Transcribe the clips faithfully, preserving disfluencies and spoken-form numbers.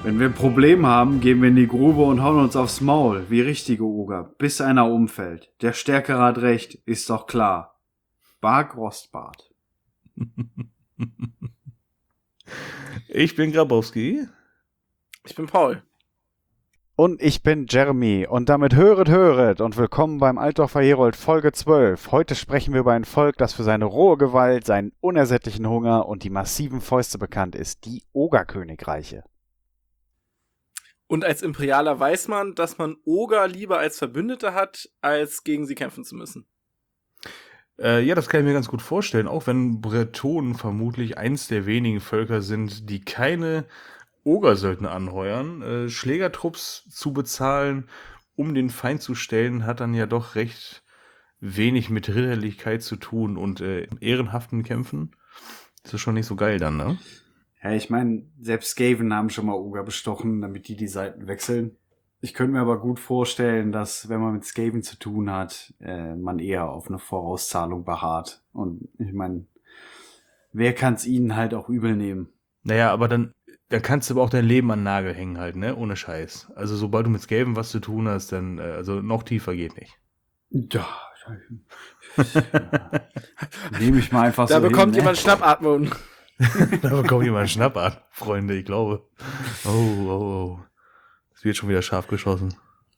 Wenn wir ein Problem haben, gehen wir in die Grube und hauen uns aufs Maul, wie richtige Oger, bis einer umfällt. Der Stärkere hat recht, ist doch klar. Bark Rostbart. Ich bin Grabowski. Ich bin Paul. Und ich bin Jeremy und damit höret, höret und willkommen beim Altdorfer Herold Folge zwölf. Heute sprechen wir über ein Volk, das für seine rohe Gewalt, seinen unersättlichen Hunger und die massiven Fäuste bekannt ist, die Ogerkönigreiche. Und als Imperialer weiß man, dass man Oger lieber als Verbündete hat, als gegen sie kämpfen zu müssen. Äh, ja, das kann ich mir ganz gut vorstellen, auch wenn Bretonen vermutlich eins der wenigen Völker sind, die keine Ogersöldner anheuern. Äh, Schlägertrupps zu bezahlen, um den Feind zu stellen, hat dann ja doch recht wenig mit Ritterlichkeit zu tun und äh, ehrenhaften Kämpfen. Das ist schon nicht so geil dann, ne? Ja, ich meine, selbst Skaven haben schon mal Oger bestochen, damit die die Seiten wechseln. Ich könnte mir aber gut vorstellen, dass, wenn man mit Skaven zu tun hat, äh, man eher auf eine Vorauszahlung beharrt. Und ich meine, wer kann es ihnen halt auch übel nehmen? Naja, aber dann, dann kannst du aber auch dein Leben an den Nagel hängen halt, ne? Ohne Scheiß. Also sobald du mit Skaven was zu tun hast, dann, äh, also noch tiefer geht nicht. Ja, nehme ich mal einfach da so bekommt hin, ne? jemand Schnappatmung. Da bekommt jemand einen Schnapp an, Freunde, ich glaube. Oh, oh, oh. Es wird schon wieder scharf geschossen.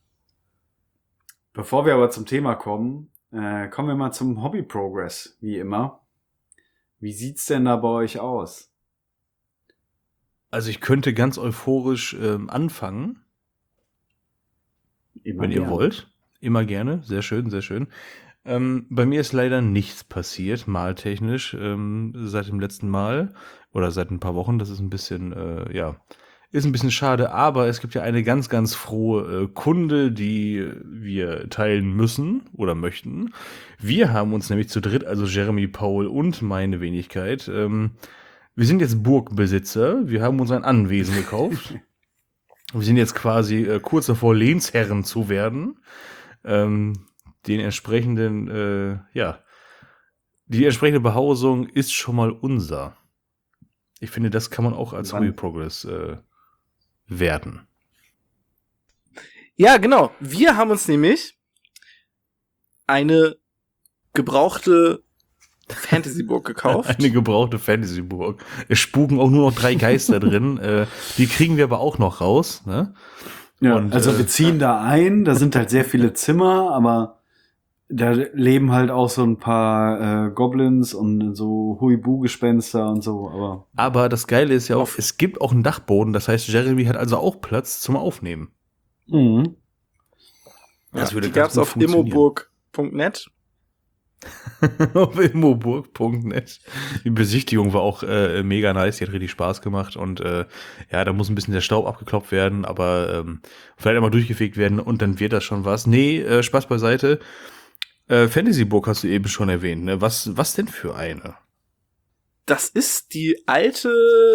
Bevor wir aber zum Thema kommen, äh, kommen wir mal zum Hobby-Progress, wie immer. Wie sieht's denn da bei euch aus? Also ich könnte ganz euphorisch ähm, anfangen, Immer wenn ihr gern. wollt. Immer gerne, sehr schön, sehr schön. Ähm, bei mir ist leider nichts passiert, maltechnisch, ähm, seit dem letzten Mal oder seit ein paar Wochen. Das ist ein bisschen, äh, ja, ist ein bisschen schade, aber es gibt ja eine ganz, ganz frohe äh, Kunde, die wir teilen müssen oder möchten. Wir haben uns nämlich zu dritt, also Jeremy, Paul und meine Wenigkeit, ähm, wir sind jetzt Burgbesitzer, wir haben uns ein Anwesen gekauft. Wir sind jetzt quasi äh, kurz davor, Lehnsherren zu werden. Ähm, den entsprechenden, äh, ja, die entsprechende Behausung ist schon mal unser. Ich finde, das kann man auch als Wann? Hobby Progress äh, werten. Ja, genau. Wir haben uns nämlich eine gebrauchte Fantasyburg gekauft. Eine gebrauchte Fantasyburg. Es spuken auch nur noch drei Geister drin. Äh, die kriegen wir aber auch noch raus, ne? Ja, Und, also äh, wir ziehen da ein, da sind halt sehr viele Zimmer, aber da leben halt auch so ein paar äh, Goblins und so Huibu-Gespenster und so, aber Aber das Geile ist ja auch, Auf- es gibt auch einen Dachboden. Das heißt, Jeremy hat also auch Platz zum Aufnehmen. mhm. Das würde die ganz gab's gut auf funktionieren. immoburg punkt net. Auf immoburg punkt net. Die Besichtigung war auch äh, mega nice, die hat richtig Spaß gemacht und äh, ja, da muss ein bisschen der Staub abgeklopft werden, aber ähm, vielleicht einmal durchgefegt werden und dann wird das schon was. Nee, äh, Spaß beiseite. Äh, Fantasyburg hast du eben schon erwähnt, ne? Was, was denn für eine? Das ist die alte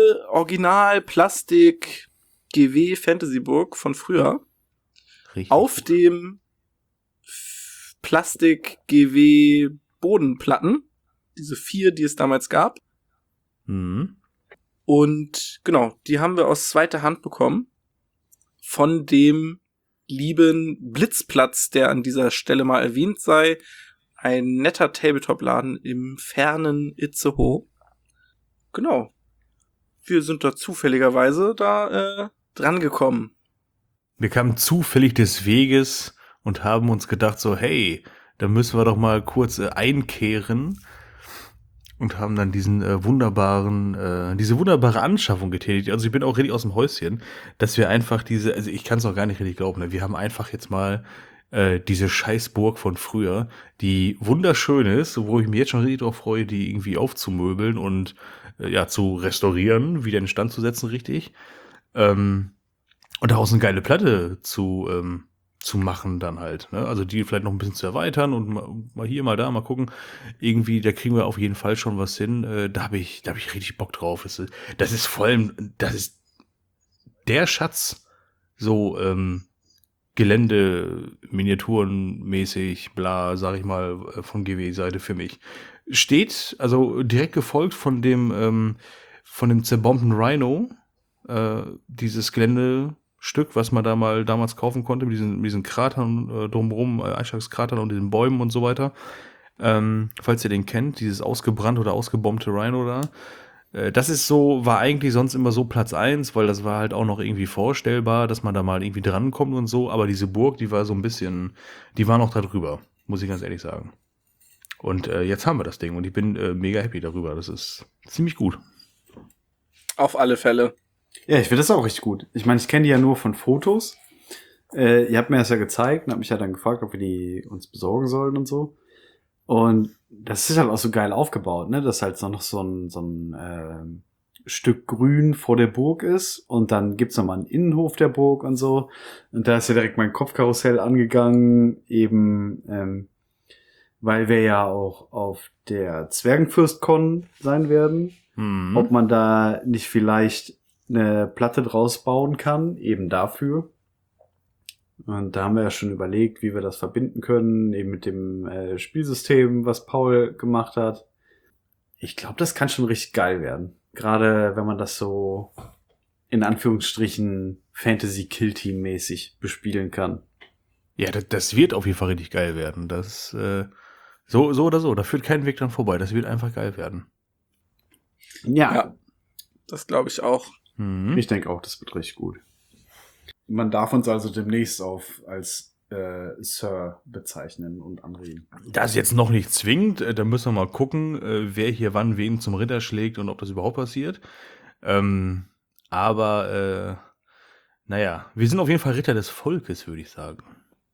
Original-Plastik-G W Fantasyburg von früher. Richtig. Auf dem F- Plastik-G W Bodenplatten. Diese vier, die es damals gab. Mhm. Und genau, die haben wir aus zweiter Hand bekommen. Von dem lieben Blitzplatz, der an dieser Stelle mal erwähnt sei. Ein netter Tabletop-Laden im fernen Itzehoe. Genau. Wir sind da zufälligerweise da äh, dran gekommen. Wir kamen zufällig des Weges und haben uns gedacht so, hey, da müssen wir doch mal kurz äh, einkehren und haben dann diesen äh, wunderbaren, äh, diese wunderbare Anschaffung getätigt. Also ich bin auch richtig aus dem Häuschen, dass wir einfach diese, also ich kann es auch gar nicht richtig glauben, ne? Wir haben einfach jetzt mal äh, diese Scheißburg von früher, die wunderschön ist, wo ich mich jetzt schon richtig drauf freue, die irgendwie aufzumöbeln und äh, ja, zu restaurieren, wieder in den Stand zu setzen, richtig. Ähm, und daraus eine geile Platte zu, ähm, zu machen dann halt, ne? Also die vielleicht noch ein bisschen zu erweitern und mal, mal hier, mal da, mal gucken. Irgendwie, da kriegen wir auf jeden Fall schon was hin. Äh, da habe ich, da habe ich richtig Bock drauf. Das ist, das ist vor allem, das ist der Schatz, so ähm, Gelände, Miniaturenmäßig, bla, sag ich mal, äh, von G W-Seite für mich. Steht, also direkt gefolgt von dem, ähm, von dem zerbombten Rhino, äh, dieses Geländestück, was man da mal damals kaufen konnte, mit diesen, mit diesen Kratern äh, drumherum, äh, Einschlagskratern und diesen Bäumen und so weiter. Ähm, falls ihr den kennt, dieses ausgebrannte oder ausgebombte Rhino da. Äh, das ist so, war eigentlich sonst immer so Platz eins, weil das war halt auch noch irgendwie vorstellbar, dass man da mal irgendwie drankommt und so. Aber diese Burg, die war so ein bisschen, die war noch da drüber, muss ich ganz ehrlich sagen. Und äh, jetzt haben wir das Ding und ich bin äh, mega happy darüber. Das ist ziemlich gut. Auf alle Fälle. Ja, ich finde das auch richtig gut. Ich meine, ich kenne die ja nur von Fotos. Äh, ihr habt mir das ja gezeigt und habt mich ja dann gefragt, ob wir die uns besorgen sollen und so. Und das ist halt auch so geil aufgebaut, ne? Dass halt so noch so ein, so ein äh, Stück Grün vor der Burg ist und dann gibt's noch mal einen Innenhof der Burg und so. Und da ist ja direkt mein Kopfkarussell angegangen, eben ähm, weil wir ja auch auf der Zwergenfürst-Con sein werden. Mhm. Ob man da nicht vielleicht eine Platte draus bauen kann, eben dafür. Und da haben wir ja schon überlegt, wie wir das verbinden können, eben mit dem äh, Spielsystem, was Paul gemacht hat. Ich glaube, das kann schon richtig geil werden. Gerade wenn man das so in Anführungsstrichen Fantasy-Kill-Team-mäßig bespielen kann. Ja, das, das wird auf jeden Fall richtig geil werden. Das, äh, so, so oder so, da führt kein Weg dran vorbei. Das wird einfach geil werden. Ja, Ja, das glaube ich auch. Mhm. ich denke auch, das wird richtig gut. Man darf uns also demnächst auf als äh, Sir bezeichnen und anreden. Das ist jetzt noch nicht zwingend. äh, Da müssen wir mal gucken, äh, wer hier wann wen zum Ritter schlägt und ob das überhaupt passiert. Ähm, aber, äh, naja, wir sind auf jeden Fall Ritter des Volkes, würde ich sagen.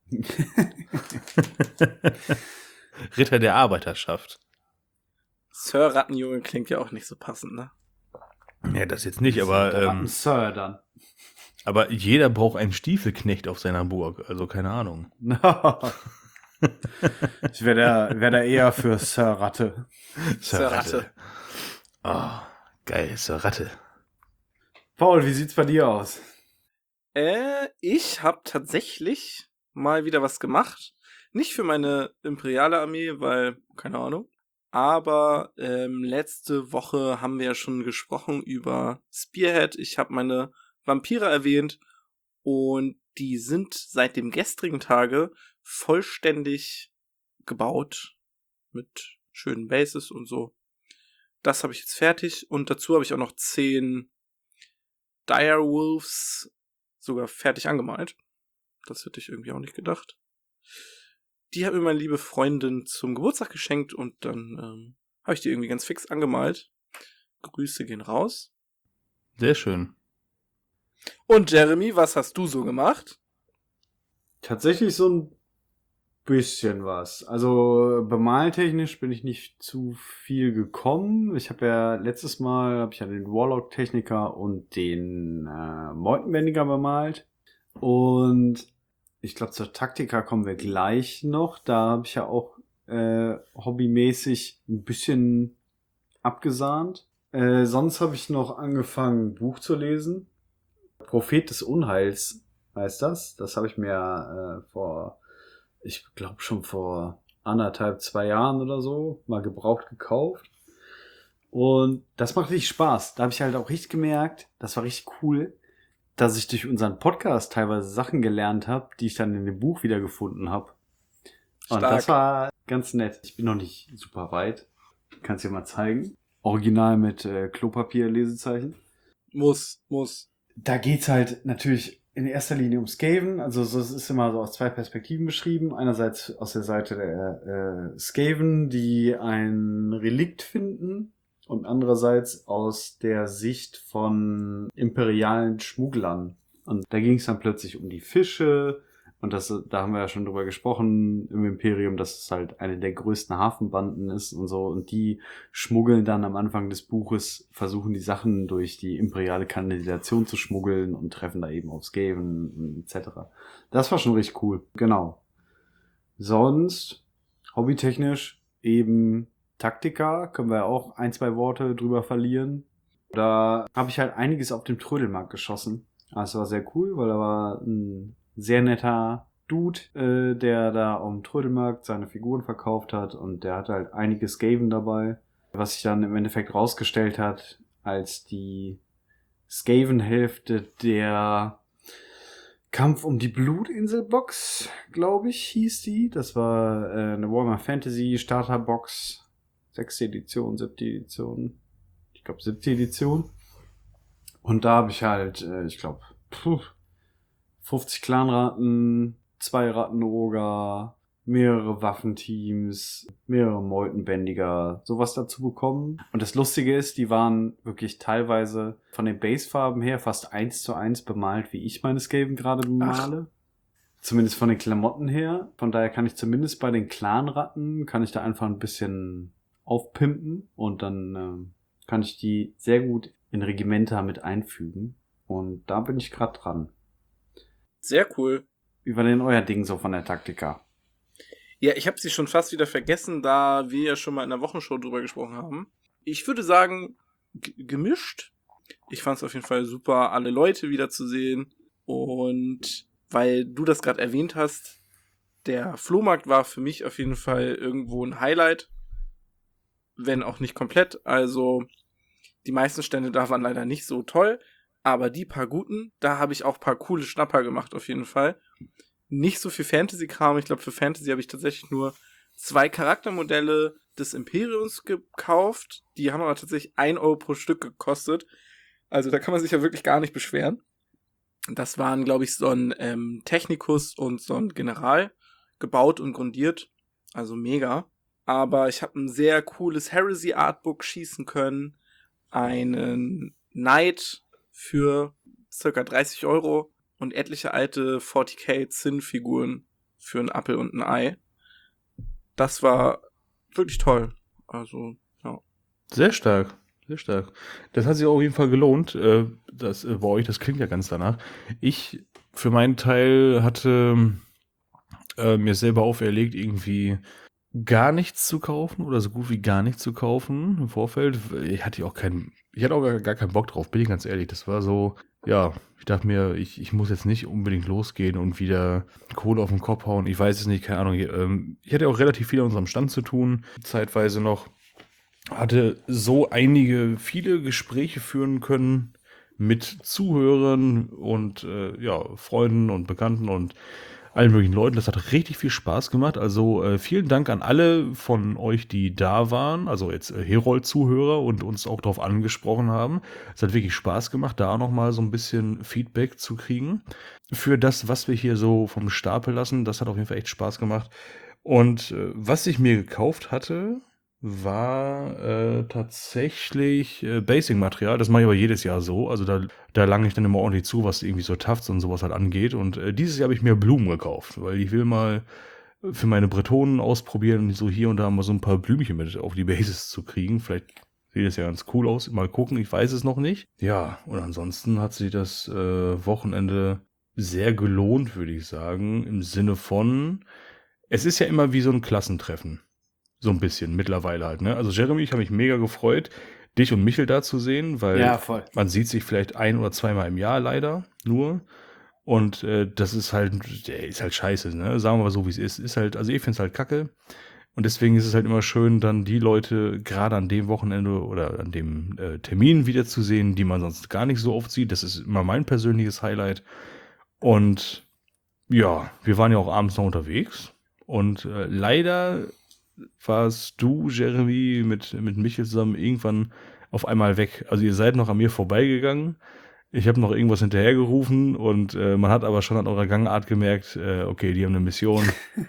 Ritter der Arbeiterschaft. Sir Rattenjunge klingt ja auch nicht so passend, ne? Ja, das jetzt nicht, aber, Der Ratten ähm, Sir dann. aber jeder braucht einen Stiefelknecht auf seiner Burg. Also keine Ahnung. Ich wäre da, wär da eher für Sir Ratte. Sir Ratte. Oh, geil, Sir Ratte. Paul, wie sieht's bei dir aus? Äh, ich habe tatsächlich mal wieder was gemacht. Nicht für meine imperiale Armee, weil, keine Ahnung. Aber ähm, letzte Woche haben wir ja schon gesprochen über Spearhead. Ich habe meine Vampire erwähnt und die sind seit dem gestrigen Tage vollständig gebaut mit schönen Bases und so. Das habe ich jetzt fertig und dazu habe ich auch noch zehn Direwolves sogar fertig angemalt. Das hätte ich irgendwie auch nicht gedacht. Die hat mir meine liebe Freundin zum Geburtstag geschenkt und dann ähm, habe ich die irgendwie ganz fix angemalt. Grüße gehen raus. Sehr schön. Und Jeremy, was hast du so gemacht? Tatsächlich so ein bisschen was. Also bemaltechnisch bin ich nicht zu viel gekommen. Ich habe ja letztes Mal habe ich ja den Warlock-Techniker und den äh, Meutenbändiger bemalt. Und ich glaube, zur Taktika kommen wir gleich noch. Da habe ich ja auch äh, hobbymäßig ein bisschen abgesahnt. Äh, sonst habe ich noch angefangen, ein Buch zu lesen. Prophet des Unheils heißt das. Das habe ich mir äh, vor, ich glaube schon vor anderthalb, zwei Jahren oder so mal gebraucht gekauft. Und das macht richtig Spaß. Da habe ich halt auch richtig gemerkt, das war richtig cool, dass ich durch unseren Podcast teilweise Sachen gelernt habe, die ich dann in dem Buch wiedergefunden habe. Und Stark. das war ganz nett. Ich bin noch nicht super weit. Kannst dir mal zeigen. Original mit äh, Klopapier-Lesezeichen. Muss, muss. Da geht's halt natürlich in erster Linie um Skaven. Also so, es ist immer so aus zwei Perspektiven beschrieben. Einerseits aus der Seite der äh, Skaven, die ein Relikt finden. Und andererseits aus der Sicht von imperialen Schmugglern. Und da ging es dann plötzlich um die Fische. Und das, da haben wir ja schon drüber gesprochen im Imperium, dass es halt eine der größten Hafenbanden ist und so. Und die schmuggeln dann am Anfang des Buches, versuchen die Sachen durch die imperiale Kanalisation zu schmuggeln und treffen da eben auf Skaven et cetera. Das war schon richtig cool. Genau. Sonst, hobbytechnisch, eben Taktika, können wir auch ein, zwei Worte drüber verlieren. Da habe ich halt einiges auf dem Trödelmarkt geschossen. Das war sehr cool, weil da war ein sehr netter Dude, äh, der da am Trödelmarkt seine Figuren verkauft hat und der hatte halt einige Skaven dabei, was sich dann im Endeffekt rausgestellt hat als die Skaven-Hälfte der Kampf um die Blutinsel-Box, glaube ich, hieß die. Das war äh, eine Warhammer Fantasy Starter-Box. Sechste Edition, siebte Edition. Ich glaube, siebte Edition. Und da habe ich halt, äh, ich glaube, fünfzig Clanratten, zwei Rattenroger, mehrere Waffenteams, mehrere Meutenbändiger, sowas dazu bekommen. Und das Lustige ist, die waren wirklich teilweise von den Basefarben her fast eins zu eins bemalt, wie ich meine Skaven gerade bemale. Ach. Zumindest von den Klamotten her. Von daher kann ich zumindest bei den Clanratten, kann ich da einfach ein bisschen aufpimpen und dann äh, kann ich die sehr gut in Regimenter mit einfügen. Und da bin ich gerade dran. Sehr cool. Wie war denn euer Ding so von der Taktika? Ja, ich habe sie schon fast wieder vergessen, da wir ja schon mal in der Wochenshow drüber gesprochen haben. Ich würde sagen, g- gemischt. Ich fand es auf jeden Fall super, alle Leute wiederzusehen. Und weil du das gerade erwähnt hast, der Flohmarkt war für mich auf jeden Fall irgendwo ein Highlight. Wenn auch nicht komplett. Also die meisten Stände da waren leider nicht so toll. Aber die paar guten, da habe ich auch paar coole Schnapper gemacht auf jeden Fall. Nicht so viel Fantasy-Kram. Ich glaube, für Fantasy habe ich tatsächlich nur zwei Charaktermodelle des Imperiums gekauft. Die haben aber tatsächlich ein Euro pro Stück gekostet. Also da kann man sich ja wirklich gar nicht beschweren. Das waren, glaube ich, so ein ähm, Technicus und so ein General. Gebaut und grundiert. Also mega. Aber ich habe ein sehr cooles Heresy-Artbook schießen können. Einen Knight für circa dreißig Euro. Und etliche alte vierzig K Zinn-Figuren für einen Apfel und ein Ei. Das war wirklich toll. Also, ja. Sehr stark, sehr stark. Das hat sich auf jeden Fall gelohnt. äh, Das äh, bei euch, das klingt ja ganz danach. Ich für meinen Teil hatte äh, mir selber auferlegt, irgendwie gar nichts zu kaufen oder so gut wie gar nichts zu kaufen im Vorfeld. Ich hatte auch keinen, ich hatte auch gar, gar keinen Bock drauf, bin ich ganz ehrlich. Das war so, ja, ich dachte mir, ich, ich muss jetzt nicht unbedingt losgehen und wieder Kohle auf den Kopf hauen. Ich weiß es nicht, keine Ahnung. Ähm, Ich hatte auch relativ viel an unserem Stand zu tun, zeitweise noch. Hatte so einige, viele Gespräche führen können mit Zuhörern und äh, ja, Freunden und Bekannten und allen möglichen Leuten. Das hat richtig viel Spaß gemacht. Also äh, vielen Dank an alle von euch, die da waren. Also jetzt äh, Herold-Zuhörer und uns auch darauf angesprochen haben. Es hat wirklich Spaß gemacht, da nochmal so ein bisschen Feedback zu kriegen. Für das, was wir hier so vom Stapel lassen, das hat auf jeden Fall echt Spaß gemacht. Und äh, was ich mir gekauft hatte, war äh, tatsächlich äh, Basic-Material. Das mache ich aber jedes Jahr so. Also da, da lange ich dann immer ordentlich zu, was irgendwie so Tufts und sowas halt angeht. Und äh, dieses Jahr habe ich mir Blumen gekauft, weil ich will mal für meine Bretonen ausprobieren, so hier und da mal so ein paar Blümchen mit auf die Basis zu kriegen. Vielleicht sieht das ja ganz cool aus. Mal gucken, ich weiß es noch nicht. Ja, und ansonsten hat sich das äh, Wochenende sehr gelohnt, würde ich sagen. Im Sinne von, es ist ja immer wie so ein Klassentreffen. So ein bisschen, mittlerweile halt, ne? Also Jeremy, ich habe mich mega gefreut, dich und Michel da zu sehen, weil Ja, voll. man sieht sich vielleicht ein- oder zweimal im Jahr leider nur. Und äh, das ist halt, der ist halt scheiße, ne? Sagen wir mal so, wie es ist. Ist halt, also ich finde es halt kacke. Und deswegen ist es halt immer schön, dann die Leute gerade an dem Wochenende oder an dem äh, Termin wiederzusehen, die man sonst gar nicht so oft sieht. Das ist immer mein persönliches Highlight. Und ja, wir waren ja auch abends noch unterwegs. Und äh, leider warst du, Jeremy, mit, mit Michel zusammen irgendwann auf einmal weg. Also ihr seid noch an mir vorbeigegangen. Ich habe noch irgendwas hinterhergerufen und äh, man hat aber schon an eurer Gangart gemerkt, äh, okay, die haben eine Mission.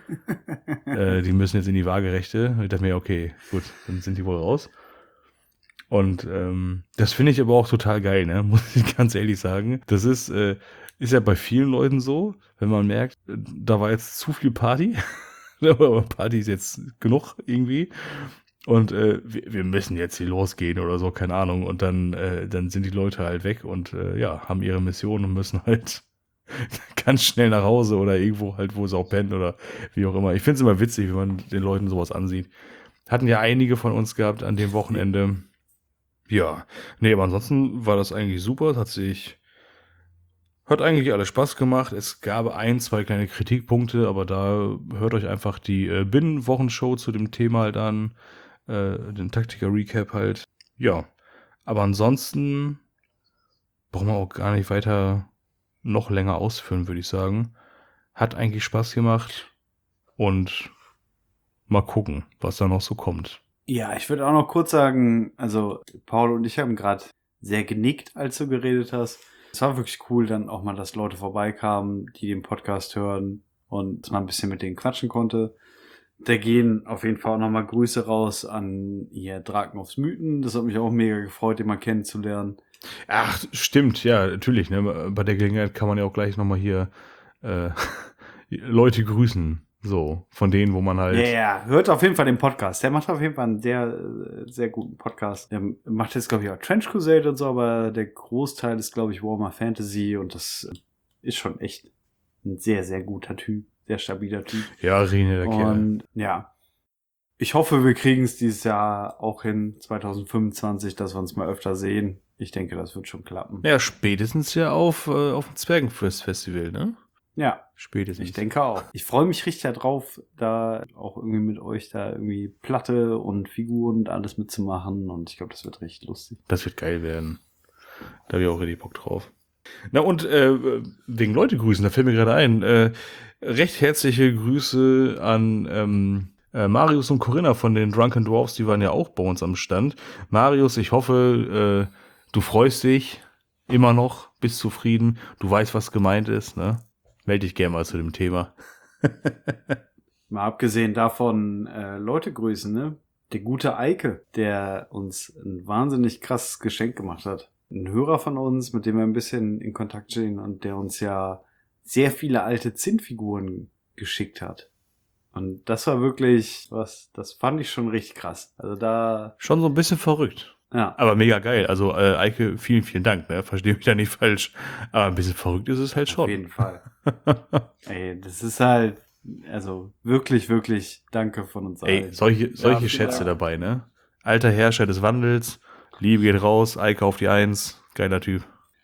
äh, die müssen jetzt in die Waagerechte. Ich dachte mir, okay, gut, dann sind die wohl raus. Und ähm, das finde ich aber auch total geil, ne? Muss ich ganz ehrlich sagen. Das ist, äh, ist ja bei vielen Leuten so, wenn man merkt, da war jetzt zu viel Party. Aber Party ist jetzt genug irgendwie. Und äh, wir, wir müssen jetzt hier losgehen oder so, keine Ahnung. Und dann, äh, dann sind die Leute halt weg und äh, ja, haben ihre Mission und müssen halt ganz schnell nach Hause oder irgendwo halt, wo sie auch pennen oder wie auch immer. Ich finde es immer witzig, wenn man den Leuten sowas ansieht. Hatten ja einige von uns gehabt an dem Wochenende. Ja, nee, aber ansonsten war das eigentlich super. Es hat sich Hat eigentlich alles Spaß gemacht. Es gab ein, zwei kleine Kritikpunkte, aber da hört euch einfach die äh, Binnen-Wochenshow zu dem Thema halt an. Äh, den Taktika-Recap halt. Ja, aber ansonsten brauchen wir auch gar nicht weiter noch länger ausführen, würde ich sagen. Hat eigentlich Spaß gemacht und mal gucken, was da noch so kommt. Ja, ich würde auch noch kurz sagen, also Paul und ich haben gerade sehr genickt, als du geredet hast. Es war wirklich cool, dann auch mal, dass Leute vorbeikamen, die den Podcast hören und man ein bisschen mit denen quatschen konnte. Da gehen auf jeden Fall auch nochmal Grüße raus an hier Draken aufs Mythen. Das hat mich auch mega gefreut, den mal kennenzulernen. Ach, stimmt, ja, natürlich. Ne? Bei der Gelegenheit kann man ja auch gleich nochmal hier äh, Leute grüßen. So, von denen, wo man halt... Ja, ja, hört auf jeden Fall den Podcast. Der macht auf jeden Fall einen sehr, sehr guten Podcast. Der macht jetzt, glaube ich, auch Trench Crusade und so, aber der Großteil ist, glaube ich, Warhammer Fantasy und das ist schon echt ein sehr, sehr guter Typ. Sehr stabiler Typ. Ja, Rene, der Kerl. Und ja, ich hoffe, wir kriegen es dieses Jahr auch hin, zwanzig fünfundzwanzig, dass wir uns mal öfter sehen. Ich denke, das wird schon klappen. Ja, spätestens ja auf, äh, auf dem Zwergenfest-Festival, ne? Ja, spätestens. Ich denke auch. Ich freue mich richtig darauf, da auch irgendwie mit euch da irgendwie Platte und Figuren und alles mitzumachen. Und ich glaube, das wird richtig lustig. Das wird geil werden. Da habe ich auch richtig Bock drauf. Na und äh, wegen Leute grüßen, da fällt mir gerade ein. Äh, recht herzliche Grüße an ähm, äh, Marius und Corinna von den Drunken Dwarfs, die waren ja auch bei uns am Stand. Marius, ich hoffe, äh, du freust dich immer noch, bist zufrieden, du weißt, was gemeint ist, ne? Melde dich gerne mal zu dem Thema. Mal abgesehen davon, äh, Leute grüßen, ne? Der gute Eike, der uns ein wahnsinnig krasses Geschenk gemacht hat. Ein Hörer von uns, mit dem wir ein bisschen in Kontakt stehen und der uns ja sehr viele alte Zinnfiguren geschickt hat. Und das war wirklich was, das fand ich schon richtig krass. Also da... Schon so ein bisschen verrückt. Ja. Aber mega geil. Also äh, Eike, vielen, vielen Dank. Ne? Verstehe mich da nicht falsch. Aber ein bisschen verrückt ist es halt schon. Auf jeden Fall. Ey, das ist halt, also wirklich, wirklich danke von uns allen. Ey, solche, solche Ja, Schätze ja. dabei, ne? Alter Herrscher des Wandels, Liebe geht raus, Eike auf die Eins, geiler Typ.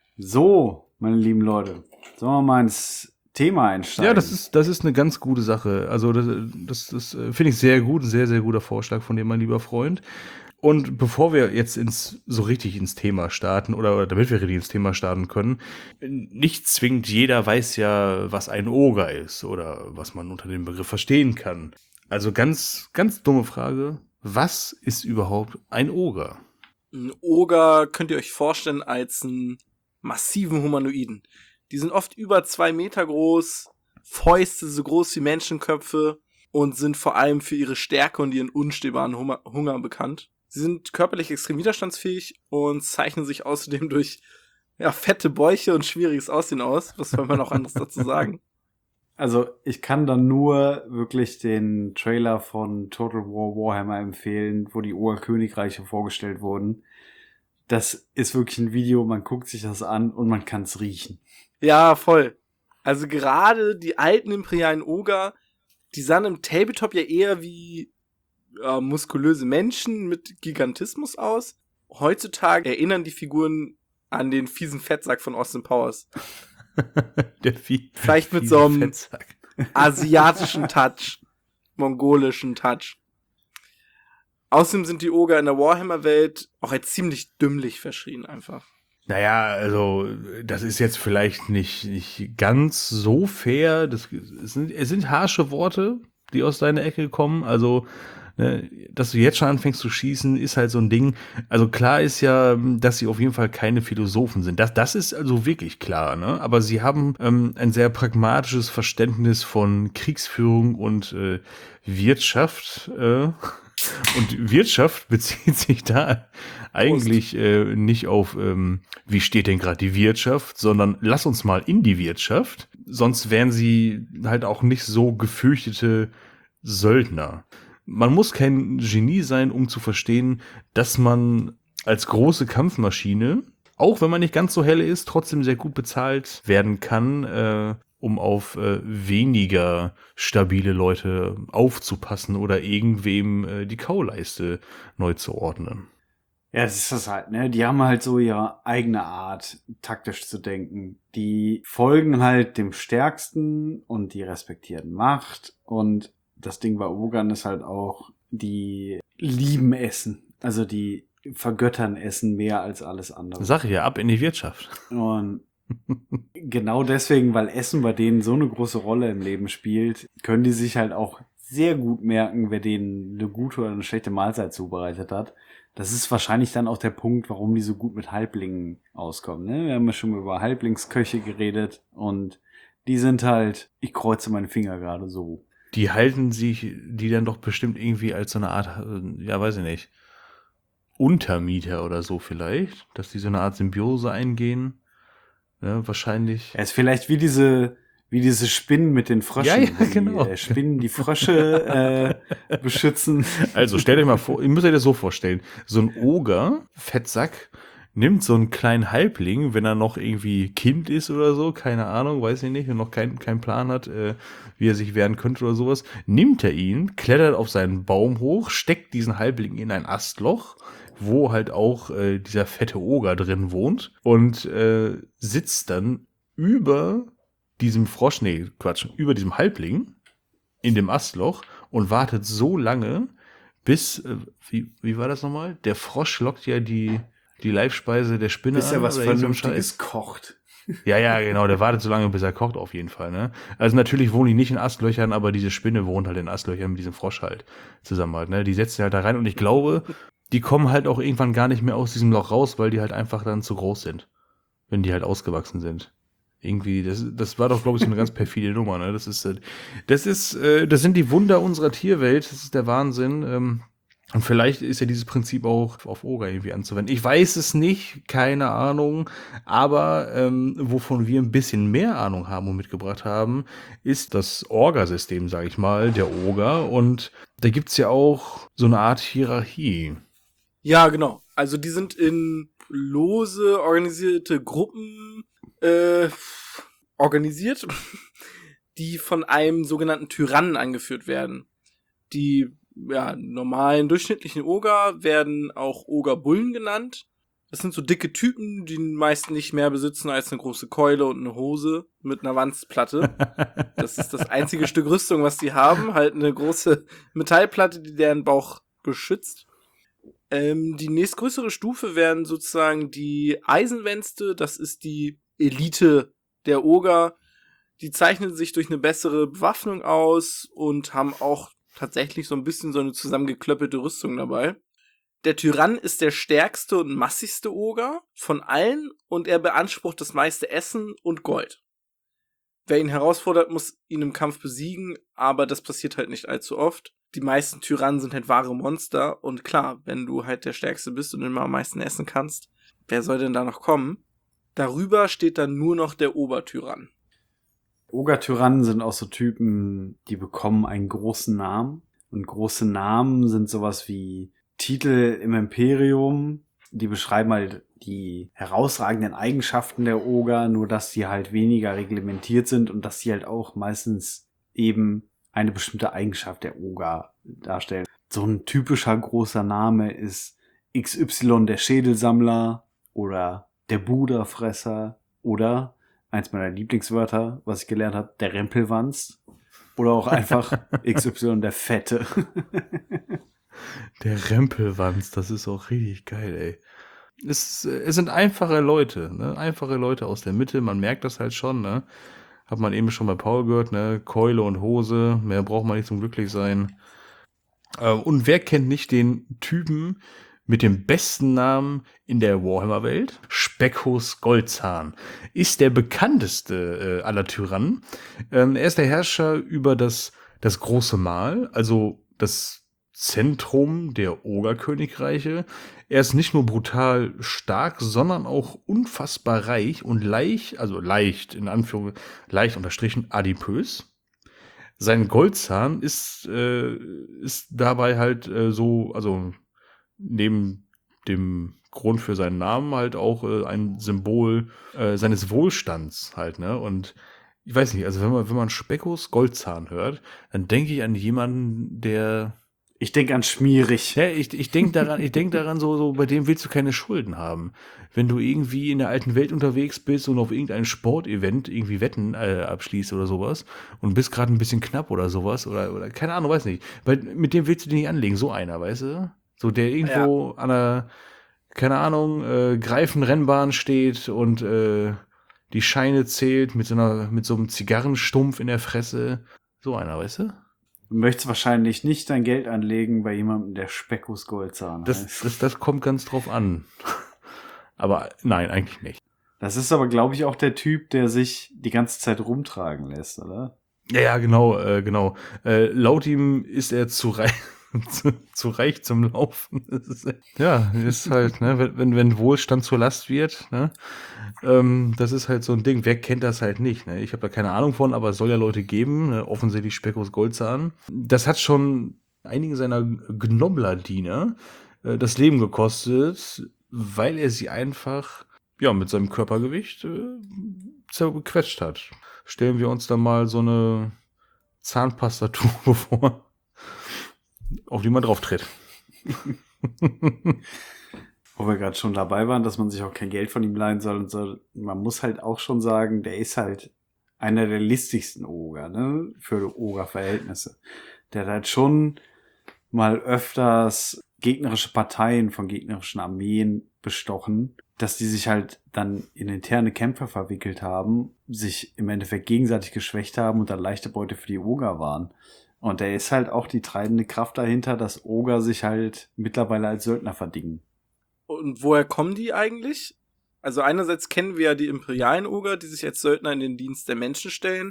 So, meine lieben Leute, sollen wir mal ins Thema einsteigen? Ja, das ist, das ist eine ganz gute Sache. Also das, das, das äh, finde ich sehr gut, ein sehr, sehr guter Vorschlag von dir, mein lieber Freund. Und bevor wir jetzt ins so richtig ins Thema starten oder, oder damit wir richtig ins Thema starten können, nicht zwingend jeder weiß ja, was ein Oger ist oder was man unter dem Begriff verstehen kann. Also ganz, ganz dumme Frage. Was ist überhaupt ein Oger? Ein Oger könnt ihr euch vorstellen als einen massiven Humanoiden. Die sind oft über zwei Meter groß, Fäuste so groß wie Menschenköpfe und sind vor allem für ihre Stärke und ihren unstillbaren Hunger, Hunger bekannt. Sie sind körperlich extrem widerstandsfähig und zeichnen sich außerdem durch ja, fette Bäuche und schwieriges Aussehen aus. Was soll man auch anderes dazu sagen? Also ich kann dann nur wirklich den Trailer von Total War Warhammer empfehlen, wo die Ogerkönigreiche vorgestellt wurden. Das ist wirklich ein Video, man guckt sich das an und man kann es riechen. Ja, voll. Also gerade die alten imperialen Oger, die sahen im Tabletop ja eher wie äh, muskulöse Menschen mit Gigantismus aus. Heutzutage erinnern die Figuren an den fiesen Fettsack von Austin Powers. Der Vie- Vielleicht mit fiese so einem Fettsack. asiatischen Touch, mongolischen Touch. Außerdem sind die Oger in der Warhammer-Welt auch als ziemlich dümmlich verschrien einfach. Naja, also das ist jetzt vielleicht nicht, nicht ganz so fair. Das es sind, es sind harsche Worte, die aus deiner Ecke kommen. Also, ne, dass du jetzt schon anfängst zu schießen, ist halt so ein Ding. Also klar ist ja, dass sie auf jeden Fall keine Philosophen sind. Das, das ist also wirklich klar, ne? Aber sie haben ähm, ein sehr pragmatisches Verständnis von Kriegsführung und äh, Wirtschaft. Äh, und Wirtschaft bezieht sich da eigentlich äh, nicht auf, ähm, wie steht denn gerade die Wirtschaft, sondern lass uns mal in die Wirtschaft. Sonst wären sie halt auch nicht so gefürchtete Söldner. Man muss kein Genie sein, um zu verstehen, dass man als große Kampfmaschine, auch wenn man nicht ganz so helle ist, trotzdem sehr gut bezahlt werden kann, äh, um auf äh, weniger stabile Leute aufzupassen oder irgendwem äh, die Kauleiste neu zu ordnen. Ja, das ist das halt, ne? Die haben halt so ihre eigene Art, taktisch zu denken. Die folgen halt dem Stärksten und die respektieren Macht. Und das Ding bei Ogern ist halt auch, die lieben Essen. Also die vergöttern Essen mehr als alles andere. Sag ich ja, ab in die Wirtschaft. Und genau deswegen, weil Essen bei denen so eine große Rolle im Leben spielt, können die sich halt auch sehr gut merken, wer denen eine gute oder eine schlechte Mahlzeit zubereitet hat. Das ist wahrscheinlich dann auch der Punkt, warum die so gut mit Halblingen auskommen. Ne? Wir haben ja schon mal über Halblingsköche geredet und die sind halt, ich kreuze meine Finger gerade so. Die halten sich, die dann doch bestimmt irgendwie als so eine Art, ja weiß ich nicht, Untermieter oder so vielleicht, dass die so eine Art Symbiose eingehen. Ja, wahrscheinlich. Er ist vielleicht wie diese, wie diese Spinnen mit den Fröschen. Ja, ja, genau. Die äh, Spinnen die Frösche äh, beschützen. Also stellt euch mal vor, ihr müsst euch das so vorstellen, so ein Oger, Fettsack, nimmt so einen kleinen Halbling, wenn er noch irgendwie Kind ist oder so, keine Ahnung, weiß ich nicht, und noch keinen keinen Plan hat, äh, wie er sich wehren könnte oder sowas, nimmt er ihn, klettert auf seinen Baum hoch, steckt diesen Halbling in ein Astloch, wo halt auch äh, dieser fette Oger drin wohnt und äh, sitzt dann über diesem Frosch, nee, Quatsch, über diesem Halbling in dem Astloch und wartet so lange, bis, äh, wie, wie war das nochmal? Der Frosch lockt ja die, die Leibspeise der Spinne Bis er an. was oder irgend so ein Vernünftiges Scheiß. kocht. Ja, ja, genau, der wartet so lange, bis er kocht auf jeden Fall, ne? Also natürlich wohnen die nicht in Astlöchern, aber diese Spinne wohnt halt in Astlöchern mit diesem Frosch halt zusammen halt, ne? Die setzt halt da rein und ich glaube, die kommen halt auch irgendwann gar nicht mehr aus diesem Loch raus, weil die halt einfach dann zu groß sind, wenn die halt ausgewachsen sind. Irgendwie, das, das war doch, glaube ich, so eine ganz perfide Nummer, ne? Das ist, das ist, das sind die Wunder unserer Tierwelt, das ist der Wahnsinn. Ähm, Und vielleicht ist ja dieses Prinzip auch auf Oger irgendwie anzuwenden. Ich weiß es nicht, keine Ahnung. Aber ähm, wovon wir ein bisschen mehr Ahnung haben und mitgebracht haben, ist das Orga-System, sage ich mal, der Oger. Und da gibt's ja auch so eine Art Hierarchie. Ja, genau. Also die sind in lose organisierte Gruppen äh, organisiert, die von einem sogenannten Tyrannen angeführt werden. Die ja, normalen, durchschnittlichen Oger werden auch Ogerbullen genannt. Das sind so dicke Typen, die meist nicht mehr besitzen als eine große Keule und eine Hose mit einer Wandsplatte. Das ist das einzige Stück Rüstung, was die haben. Halt eine große Metallplatte, die deren Bauch beschützt. Ähm, die nächstgrößere Stufe wären sozusagen die Eisenwänste. Das ist die Elite der Oger. Die zeichnen sich durch eine bessere Bewaffnung aus und haben auch tatsächlich so ein bisschen so eine zusammengeklöppelte Rüstung dabei. Der Tyrann ist der stärkste und massigste Oger von allen und er beansprucht das meiste Essen und Gold. Wer ihn herausfordert, muss ihn im Kampf besiegen, aber das passiert halt nicht allzu oft. Die meisten Tyrannen sind halt wahre Monster und klar, wenn du halt der Stärkste bist und immer am meisten essen kannst, wer soll denn da noch kommen? Darüber steht dann nur noch der Obertyrann. Oger-Tyrannen sind auch so Typen, die bekommen einen großen Namen. Und große Namen sind sowas wie Titel im Imperium. Die beschreiben halt die herausragenden Eigenschaften der Oger, nur dass die halt weniger reglementiert sind und dass sie halt auch meistens eben eine bestimmte Eigenschaft der Oger darstellen. So ein typischer großer Name ist X Y der Schädelsammler oder der Buderfresser oder eins meiner Lieblingswörter, was ich gelernt habe, der Rempelwanst. Oder auch einfach X Y der Fette. Der Rempelwanst, das ist auch richtig geil, ey. Es, es sind einfache Leute, ne? Einfache Leute aus der Mitte, man merkt das halt schon, ne? Hat man eben schon bei Paul gehört, ne? Keule und Hose, mehr braucht man nicht zum Glücklichsein. Und wer kennt nicht den Typen mit dem besten Namen in der Warhammer-Welt? Speckos Goldzahn. Ist der bekannteste äh, aller Tyrannen. Ähm, er ist der Herrscher über das, das große Mal, also das Zentrum der Ogerkönigreiche. Er ist nicht nur brutal stark, sondern auch unfassbar reich und leicht, also leicht, in Anführung, leicht unterstrichen, adipös. Sein Goldzahn ist, äh, ist dabei halt äh, so, also neben dem Grund für seinen Namen halt auch äh, ein Symbol äh, seines Wohlstands halt, ne? Und ich weiß nicht, also wenn man, wenn man Speckos Goldzahn hört, dann denke ich an jemanden, der Ich denke an schmierig. Ja, ich, ich denke daran, ich denk daran so, so, bei dem willst du keine Schulden haben. Wenn du irgendwie in der alten Welt unterwegs bist und auf irgendein Sportevent irgendwie Wetten äh, abschließt oder sowas und bist gerade ein bisschen knapp oder sowas oder, oder keine Ahnung, weiß nicht. Weil mit dem willst du dich nicht anlegen, so einer, weißt du? So der irgendwo ja. an der keine Ahnung, äh, Greifenrennbahn steht und äh, die Scheine zählt mit so einer, mit so einem Zigarrenstumpf in der Fresse. So einer, weißt du? Du möchtest wahrscheinlich nicht dein Geld anlegen bei jemandem, der Speckus Goldzahn Das, heißt. das, das kommt ganz drauf an. Aber nein, eigentlich nicht. Das ist aber, glaube ich, auch der Typ, der sich die ganze Zeit rumtragen lässt, oder? Ja, ja, genau, äh, genau. Äh, laut ihm ist er zu reich, zu, zu reich zum Laufen. Das ist, ja, ist halt, ne, wenn, wenn, wenn Wohlstand zur Last wird, ne, ähm, das ist halt so ein Ding. Wer kennt das halt nicht, ne? Ich habe da keine Ahnung von, aber es soll ja Leute geben, ne? Offensichtlich Speckus Goldzahn. Das hat schon einige seiner Gnobbler-Diener äh, das Leben gekostet, weil er sie einfach, ja, mit seinem Körpergewicht äh, zerquetscht hat. Stellen wir uns da mal so eine Zahnpastatube vor, auf die man drauf tritt. Wo wir gerade schon dabei waren, dass man sich auch kein Geld von ihm leihen soll und so. Man muss halt auch schon sagen, der ist halt einer der listigsten Oger, ne? Für Oger-Verhältnisse. Der hat halt schon mal öfters gegnerische Parteien von gegnerischen Armeen bestochen, dass die sich halt dann in interne Kämpfe verwickelt haben, sich im Endeffekt gegenseitig geschwächt haben und dann leichte Beute für die Oger waren. Und der ist halt auch die treibende Kraft dahinter, dass Oger sich halt mittlerweile als Söldner verdingen. Und woher kommen die eigentlich? Also einerseits kennen wir ja die imperialen Oger, die sich als Söldner in den Dienst der Menschen stellen.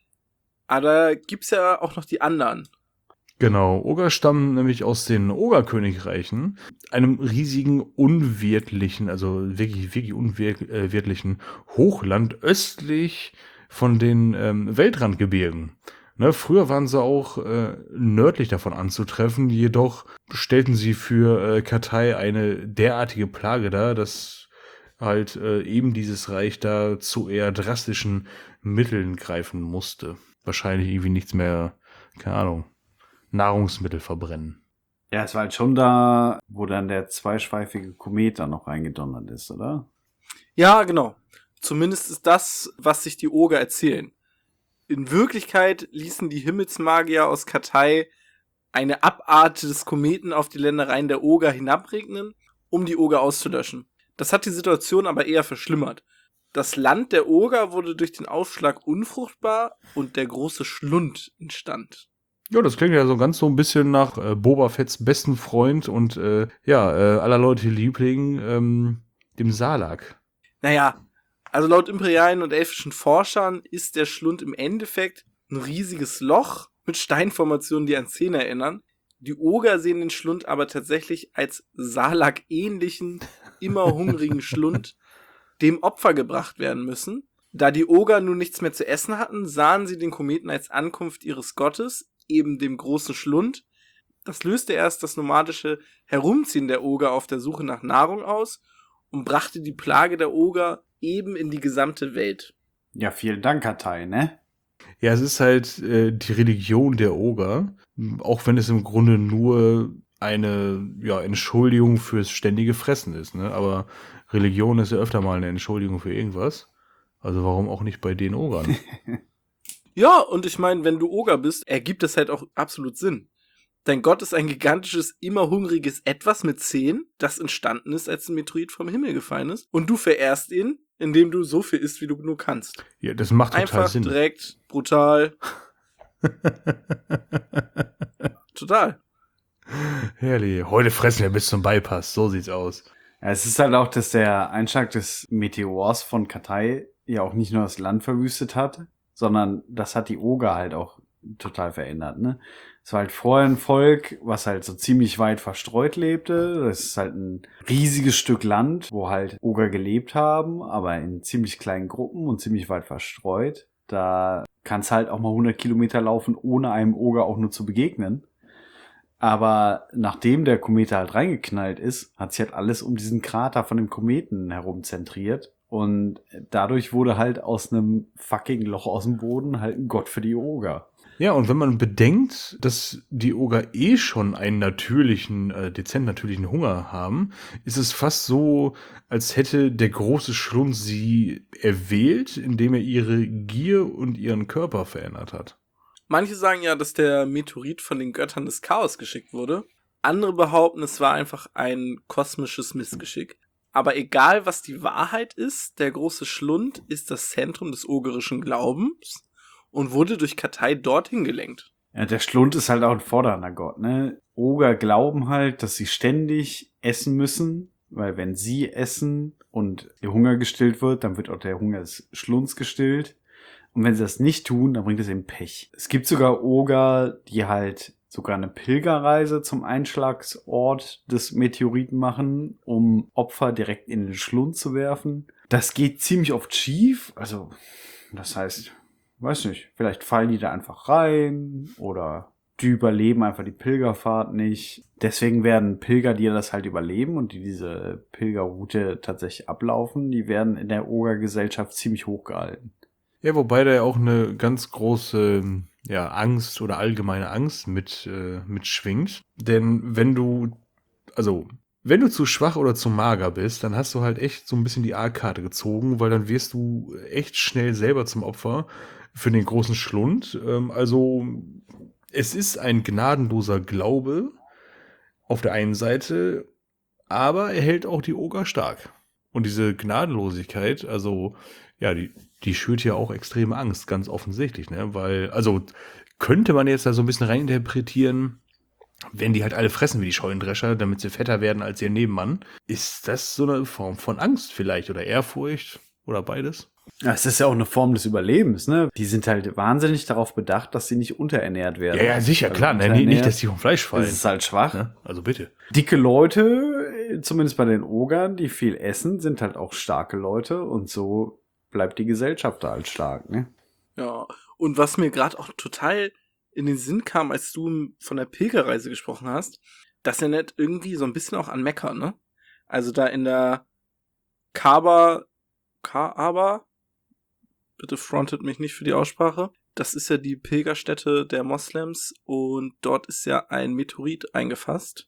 Aber da gibt's ja auch noch die anderen. Genau, Oger stammen nämlich aus den Ogerkönigreichen, einem riesigen, unwirtlichen, also wirklich, wirklich unwirtlichen Hochland östlich von den ähm, Weltrandgebirgen. Ne, früher waren sie auch äh, nördlich davon anzutreffen, jedoch stellten sie für äh, Karthai eine derartige Plage dar, dass halt äh, eben dieses Reich da zu eher drastischen Mitteln greifen musste. Wahrscheinlich irgendwie nichts mehr, keine Ahnung, Nahrungsmittel verbrennen. Ja, es war halt schon da, wo dann der zweischweifige Komet dann noch reingedonnert ist, oder? Ja, genau. Zumindest ist das, was sich die Oger erzählen. In Wirklichkeit ließen die Himmelsmagier aus Karthai eine Abart des Kometen auf die Ländereien der Oger hinabregnen, um die Oger auszulöschen. Das hat die Situation aber eher verschlimmert. Das Land der Oger wurde durch den Aufschlag unfruchtbar und der große Schlund entstand. Ja, das klingt ja so ganz so ein bisschen nach äh, Boba Fetts besten Freund und äh, ja, äh, aller Leute Liebling, ähm, dem Salak. Naja, also laut imperialen und elfischen Forschern ist der Schlund im Endeffekt ein riesiges Loch mit Steinformationen, die an Zähne erinnern. Die Oger sehen den Schlund aber tatsächlich als Salak-ähnlichen, immer hungrigen Schlund, dem Opfer gebracht werden müssen. Da die Oger nun nichts mehr zu essen hatten, sahen sie den Kometen als Ankunft ihres Gottes, eben dem großen Schlund. Das löste erst das nomadische Herumziehen der Oger auf der Suche nach Nahrung aus und brachte die Plage der Oger eben in die gesamte Welt. Ja, vielen Dank, Karthai, ne? Ja, es ist halt äh, die Religion der Oger, auch wenn es im Grunde nur eine ja, Entschuldigung fürs ständige Fressen ist, ne? Aber Religion ist ja öfter mal eine Entschuldigung für irgendwas. Also warum auch nicht bei den Ogern? Ja, und ich meine, wenn du Oger bist, ergibt das halt auch absolut Sinn. Dein Gott ist ein gigantisches, immer hungriges Etwas mit Zähnen, das entstanden ist, als ein Meteorit vom Himmel gefallen ist. Und du verehrst ihn, indem du so viel isst, wie du nur kannst. Ja, das macht total Einfach, Sinn. direkt, brutal. Total. Herrlich. Heute fressen wir bis zum Bypass. So sieht's aus. Ja, es ist halt auch, dass der Einschlag des Meteors von Karthai ja auch nicht nur das Land verwüstet hat, sondern das hat die Oger halt auch total verändert, ne? Es war halt vorher ein Volk, was halt so ziemlich weit verstreut lebte. Das ist halt ein riesiges Stück Land, wo halt Oger gelebt haben, aber in ziemlich kleinen Gruppen und ziemlich weit verstreut. Da kannst halt auch mal hundert Kilometer laufen, ohne einem Oger auch nur zu begegnen. Aber nachdem der Komet halt reingeknallt ist, hat sich halt alles um diesen Krater von dem Kometen herum zentriert. Und dadurch wurde halt aus einem fucking Loch aus dem Boden halt ein Gott für die Oger. Ja, und wenn man bedenkt, dass die Oger eh schon einen natürlichen, äh, dezent natürlichen Hunger haben, ist es fast so, als hätte der große Schlund sie erwählt, indem er ihre Gier und ihren Körper verändert hat. Manche sagen ja, dass der Meteorit von den Göttern des Chaos geschickt wurde. Andere behaupten, es war einfach ein kosmisches Missgeschick. Aber egal, was die Wahrheit ist, der große Schlund ist das Zentrum des ogerischen Glaubens und wurde durch Katai dorthin gelenkt. Ja, der Schlund ist halt auch ein fordernder Gott, ne? Oger glauben halt, dass sie ständig essen müssen, weil wenn sie essen und ihr Hunger gestillt wird, dann wird auch der Hunger des Schlunds gestillt. Und wenn sie das nicht tun, dann bringt es eben Pech. Es gibt sogar Oger, die halt sogar eine Pilgerreise zum Einschlagsort des Meteoriten machen, um Opfer direkt in den Schlund zu werfen. Das geht ziemlich oft schief. Also, das heißt, weiß nicht, vielleicht fallen die da einfach rein oder die überleben einfach die Pilgerfahrt nicht. Deswegen werden Pilger, die das halt überleben und die diese Pilgerroute tatsächlich ablaufen, die werden in der Ogergesellschaft ziemlich hochgehalten. Ja, wobei da ja auch eine ganz große ja, Angst oder allgemeine Angst mit äh, mitschwingt. Denn wenn du, also wenn du zu schwach oder zu mager bist, dann hast du halt echt so ein bisschen die A-Karte gezogen, weil dann wirst du echt schnell selber zum Opfer für den großen Schlund. Ähm, also es ist ein gnadenloser Glaube auf der einen Seite, aber er hält auch die Oger stark. Und diese Gnadenlosigkeit, also ja, die, die schürt ja auch extreme Angst, ganz offensichtlich, ne? Weil, also könnte man jetzt da so ein bisschen reininterpretieren, wenn die halt alle fressen wie die Scheunendrescher, damit sie fetter werden als ihr Nebenmann, ist das so eine Form von Angst vielleicht oder Ehrfurcht oder beides? Ja, es ist ja auch eine Form des Überlebens, ne? Die sind halt wahnsinnig darauf bedacht, dass sie nicht unterernährt werden. Ja, ja, sicher, also klar. Ne, nicht, dass die vom Fleisch fallen. Das ist halt schwach. Ne? Also bitte. Dicke Leute, zumindest bei den Ogern, die viel essen, sind halt auch starke Leute und so bleibt die Gesellschaft da halt stark, ne? Ja, und was mir gerade auch total in den Sinn kam, als du von der Pilgerreise gesprochen hast, das erinnert irgendwie so ein bisschen auch an Mekka, ne? Also da in der Kaaba, Kaaba, bitte frontet mich nicht für die Aussprache, das ist ja die Pilgerstätte der Moslems und dort ist ja ein Meteorit eingefasst.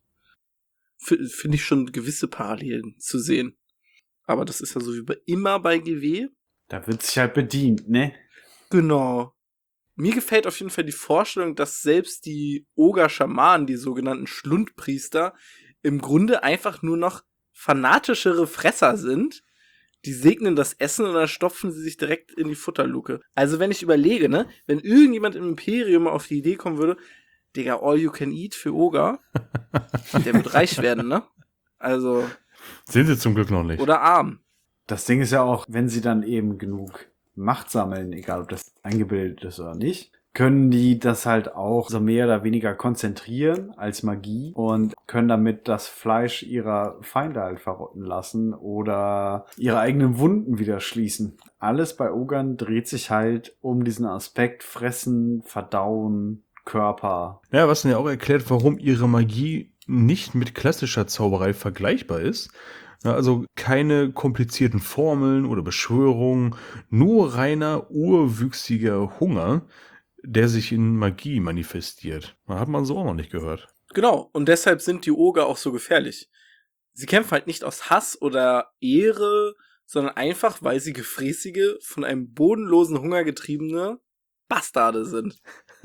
F- Finde ich schon gewisse Parallelen zu sehen. Aber das ist ja so wie bei immer bei G W. Da wird sich halt bedient, ne? Genau. Mir gefällt auf jeden Fall die Vorstellung, dass selbst die Oger-Schamanen, die sogenannten Schlundpriester, im Grunde einfach nur noch fanatischere Fresser sind. Die segnen das Essen und dann stopfen sie sich direkt in die Futterluke. Also wenn ich überlege, ne, wenn irgendjemand im Imperium auf die Idee kommen würde, Digga, all you can eat für Oger, der wird reich werden, ne? Also. Sind sie zum Glück noch nicht. Oder arm. Das Ding ist ja auch, wenn sie dann eben genug Macht sammeln, egal ob das eingebildet ist oder nicht, können die das halt auch so mehr oder weniger konzentrieren als Magie und können damit das Fleisch ihrer Feinde halt verrotten lassen oder ihre eigenen Wunden wieder schließen. Alles bei Ogern dreht sich halt um diesen Aspekt Fressen, Verdauen, Körper. Ja, was dann ja auch erklärt, warum ihre Magie nicht mit klassischer Zauberei vergleichbar ist. Also keine komplizierten Formeln oder Beschwörungen, nur reiner, urwüchsiger Hunger, der sich in Magie manifestiert. Da hat man so auch noch nicht gehört. Genau, und deshalb sind die Oger auch so gefährlich. Sie kämpfen halt nicht aus Hass oder Ehre, sondern einfach, weil sie gefräßige, von einem bodenlosen Hunger getriebene Bastarde sind.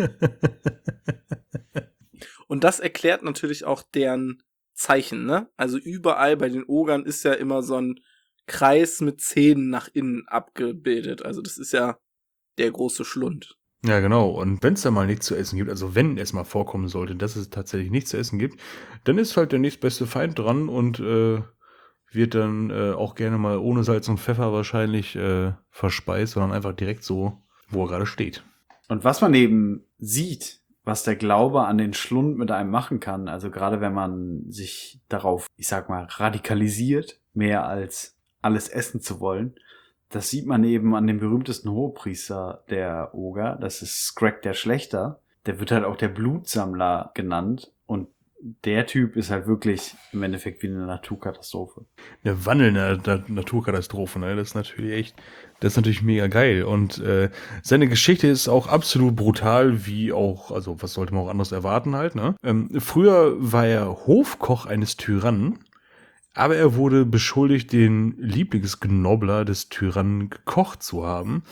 Und das erklärt natürlich auch deren Zeichen, ne? Also überall bei den Ogern ist ja immer so ein Kreis mit Zähnen nach innen abgebildet. Also das ist ja der große Schlund. Ja, genau. Und wenn es da mal nichts zu essen gibt, also wenn es mal vorkommen sollte, dass es tatsächlich nichts zu essen gibt, dann ist halt der nächstbeste Feind dran und äh, wird dann äh, auch gerne mal ohne Salz und Pfeffer wahrscheinlich äh, verspeist, sondern einfach direkt so, wo er gerade steht. Und was man eben sieht, was der Glaube an den Schlund mit einem machen kann, also gerade wenn man sich darauf, ich sag mal, radikalisiert, mehr als alles essen zu wollen, das sieht man eben an dem berühmtesten Hohepriester der Oger, das ist Scrag der Schlächter. Der wird halt auch der Blutsammler genannt und der Typ ist halt wirklich im Endeffekt wie eine Naturkatastrophe. Eine wandelnde Naturkatastrophe, ne? Das ist natürlich echt, das ist natürlich mega geil. Und äh, seine Geschichte ist auch absolut brutal, wie auch, also was sollte man auch anderes erwarten halt, ne? Ähm, früher war er Hofkoch eines Tyrannen, aber er wurde beschuldigt, den Lieblingsgnobler des Tyrannen gekocht zu haben.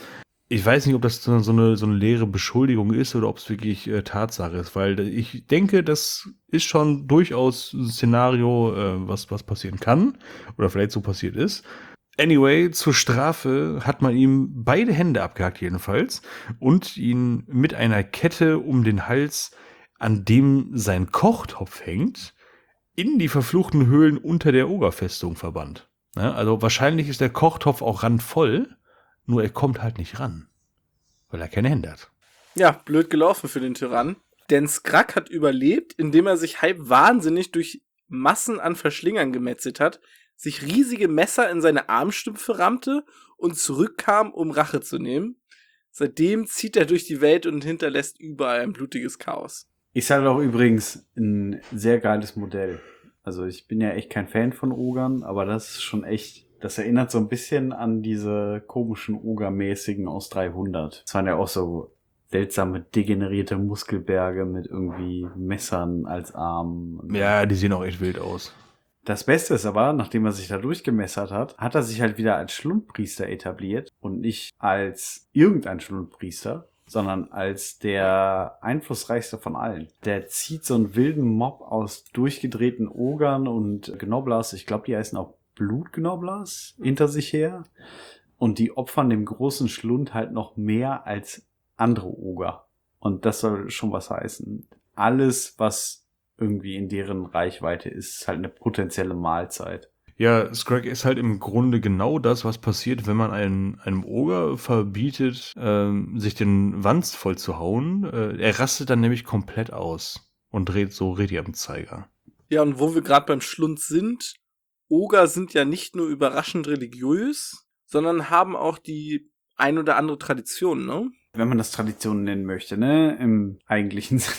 Ich weiß nicht, ob das so eine, so eine leere Beschuldigung ist oder ob es wirklich äh, Tatsache ist, weil ich denke, das ist schon durchaus ein Szenario, äh, was, was passieren kann oder vielleicht so passiert ist. Anyway, zur Strafe hat man ihm beide Hände abgehackt jedenfalls und ihn mit einer Kette um den Hals, an dem sein Kochtopf hängt, in die verfluchten Höhlen unter der Ogerfestung verbannt. Ja, also wahrscheinlich ist der Kochtopf auch randvoll, nur er kommt halt nicht ran, weil er keine Hände hat. Ja, blöd gelaufen für den Tyrann. Denn Skrak hat überlebt, indem er sich halb wahnsinnig durch Massen an Verschlingern gemetzelt hat, sich riesige Messer in seine Armstümpfe rammte und zurückkam, um Rache zu nehmen. Seitdem zieht er durch die Welt und hinterlässt überall ein blutiges Chaos. Ist halt auch übrigens ein sehr geiles Modell. Also ich bin ja echt kein Fan von Ogern, aber das ist schon echt, das erinnert so ein bisschen an diese komischen Oger-mäßigen aus dreihundert. Das waren ja auch so seltsame, degenerierte Muskelberge mit irgendwie Messern als Armen. Ja, die sehen auch echt wild aus. Das Beste ist aber, nachdem er sich da durchgemessert hat, hat er sich halt wieder als Schlundpriester etabliert und nicht als irgendein Schlundpriester, sondern als der einflussreichste von allen. Der zieht so einen wilden Mob aus durchgedrehten Ogern und Gnoblers, ich glaube, die heißen auch Blutgnoblers, hinter sich her. Und die opfern dem großen Schlund halt noch mehr als andere Oger. Und das soll schon was heißen. Alles, was irgendwie in deren Reichweite ist, ist halt eine potenzielle Mahlzeit. Ja, Skrak ist halt im Grunde genau das, was passiert, wenn man einen, einem Oger verbietet, ähm, sich den Wanst voll zu hauen. Äh, er rastet dann nämlich komplett aus und dreht so richtig am Zeiger. Ja, und wo wir gerade beim Schlund sind, Oger sind ja nicht nur überraschend religiös, sondern haben auch die ein oder andere Tradition, ne? Wenn man das Tradition nennen möchte, ne? Im eigentlichen Sinne.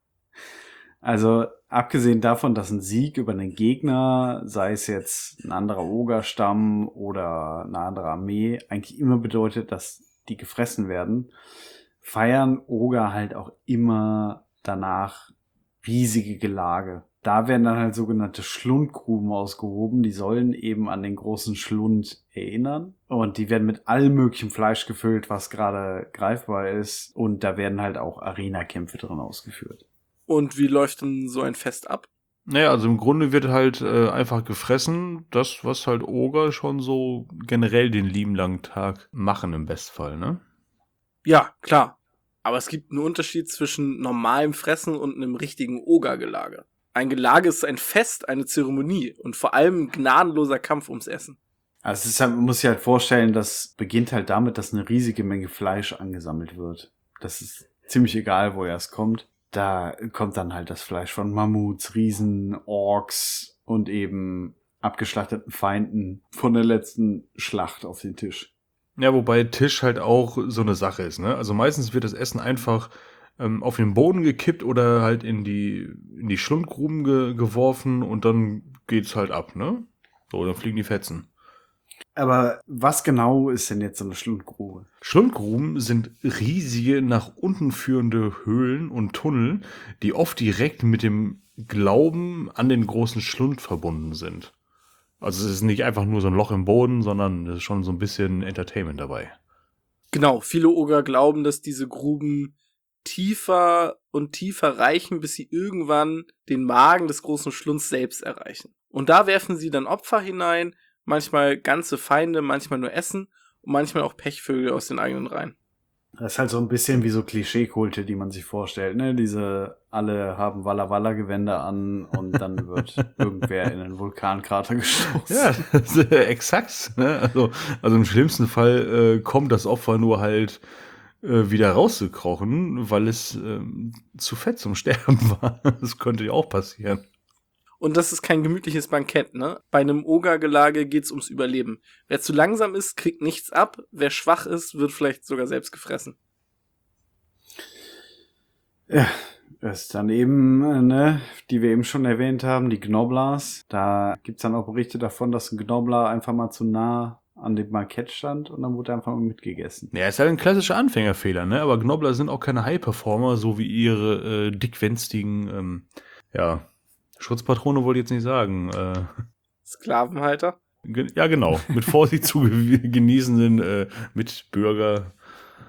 Also, abgesehen davon, dass ein Sieg über einen Gegner, sei es jetzt ein anderer Ogerstamm oder eine andere Armee, eigentlich immer bedeutet, dass die gefressen werden, feiern Oger halt auch immer danach riesige Gelage. Da werden dann halt sogenannte Schlundgruben ausgehoben, die sollen eben an den großen Schlund erinnern. Und die werden mit allem möglichen Fleisch gefüllt, was gerade greifbar ist. Und da werden halt auch Arena-Kämpfe drin ausgeführt. Und wie läuft denn so ein Fest ab? Naja, also im Grunde wird halt äh, einfach gefressen, das, was halt Oger schon so generell den lieben langen Tag machen im Bestfall, ne? Ja, klar. Aber es gibt einen Unterschied zwischen normalem Fressen und einem richtigen Ogergelage. Ein Gelage ist ein Fest, eine Zeremonie und vor allem ein gnadenloser Kampf ums Essen. Also es ist halt, man muss sich halt vorstellen, das beginnt halt damit, dass eine riesige Menge Fleisch angesammelt wird. Das ist ziemlich egal, woher es kommt. Da kommt dann halt das Fleisch von Mammuts, Riesen, Orks und eben abgeschlachteten Feinden von der letzten Schlacht auf den Tisch. Ja, wobei Tisch halt auch so eine Sache ist, ne? Also meistens wird das Essen einfach ähm, auf den Boden gekippt oder halt in die in die Schlundgruben ge- geworfen und dann geht's halt ab, ne? So, dann fliegen die Fetzen. Aber was genau ist denn jetzt so eine Schlundgrube? Schlundgruben sind riesige, nach unten führende Höhlen und Tunnel, die oft direkt mit dem Glauben an den großen Schlund verbunden sind. Also es ist nicht einfach nur so ein Loch im Boden, sondern es ist schon so ein bisschen Entertainment dabei. Genau, viele Oger glauben, dass diese Gruben tiefer und tiefer reichen, bis sie irgendwann den Magen des großen Schlunds selbst erreichen. Und da werfen sie dann Opfer hinein, manchmal ganze Feinde, manchmal nur Essen und manchmal auch Pechvögel aus den eigenen Reihen. Das ist halt so ein bisschen wie so Klischeekulte, die man sich vorstellt, ne? Diese, alle haben Walla Walla Gewänder an und dann wird irgendwer in einen Vulkankrater gestoßen. Ja, das ist, äh, exakt. Ne? Also, also im schlimmsten Fall äh, kommt das Opfer nur halt äh, wieder rauszukrochen, weil es äh, zu fett zum Sterben war. Das könnte ja auch passieren. Und das ist kein gemütliches Bankett, ne? Bei einem Ogergelage geht's ums Überleben. Wer zu langsam ist, kriegt nichts ab. Wer schwach ist, wird vielleicht sogar selbst gefressen. Ja, das ist dann eben, ne, die wir eben schon erwähnt haben, die Gnoblers. Da gibt's dann auch Berichte davon, dass ein Gnobler einfach mal zu nah an dem Bankett stand und dann wurde er einfach mal mitgegessen. Ja, ist halt ein klassischer Anfängerfehler, ne? Aber Gnobler sind auch keine High-Performer, so wie ihre äh, dickwenstigen, ähm, ja, Schutzpatrone wollte ich jetzt nicht sagen. Äh, Sklavenhalter? ge- ja, genau. Mit Vorsicht zu ge- genießenden äh, Mitbürger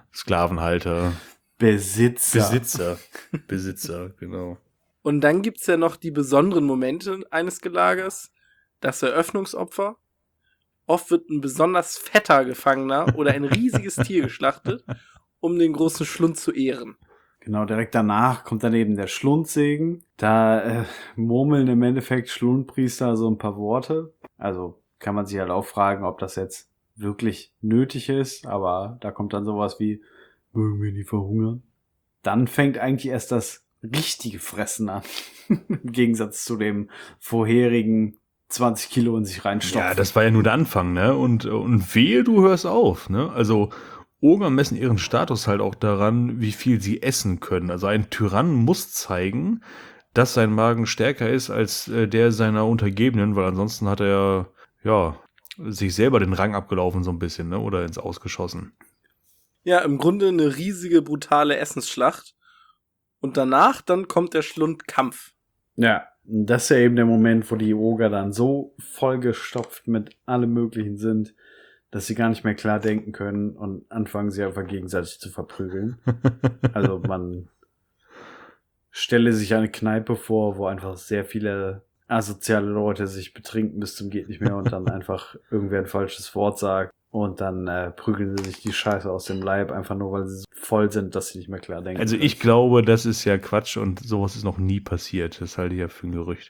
Sklavenhalter. Besitzer. Besitzer. Besitzer, genau. Und dann gibt's ja noch die besonderen Momente eines Gelagers. Das Eröffnungsopfer. Oft wird ein besonders fetter Gefangener oder ein riesiges Tier geschlachtet, um den großen Schlund zu ehren. Genau, direkt danach kommt dann eben der Schlundsegen. Da äh, murmeln im Endeffekt Schlundpriester so ein paar Worte. Also kann man sich halt auch fragen, ob das jetzt wirklich nötig ist. Aber da kommt dann sowas wie, mögen wir nie verhungern. Dann fängt eigentlich erst das richtige Fressen an. Im Gegensatz zu dem vorherigen zwanzig Kilo in sich reinstopfen. Ja, das war ja nur der Anfang, ne? Und, und wehe, du hörst auf, ne? Also Oger messen ihren Status halt auch daran, wie viel sie essen können. Also ein Tyrann muss zeigen, dass sein Magen stärker ist als äh, der seiner Untergebenen, weil ansonsten hat er ja sich selber den Rang abgelaufen so ein bisschen, ne? Oder ins Ausgeschossen. Ja, im Grunde eine riesige, brutale Essensschlacht. Und danach dann kommt der Schlundkampf. Ja, das ist ja eben der Moment, wo die Oger dann so vollgestopft mit allem Möglichen sind, dass sie gar nicht mehr klar denken können und anfangen sie einfach gegenseitig zu verprügeln. Also man stelle sich eine Kneipe vor, wo einfach sehr viele asoziale Leute sich betrinken bis zum geht nicht mehr und dann einfach irgendwer ein falsches Wort sagt und dann äh, prügeln sie sich die Scheiße aus dem Leib, einfach nur weil sie so voll sind, dass sie nicht mehr klar denken Also können. ich glaube, das ist ja Quatsch und sowas ist noch nie passiert. Das halte ich ja für ein Gerücht.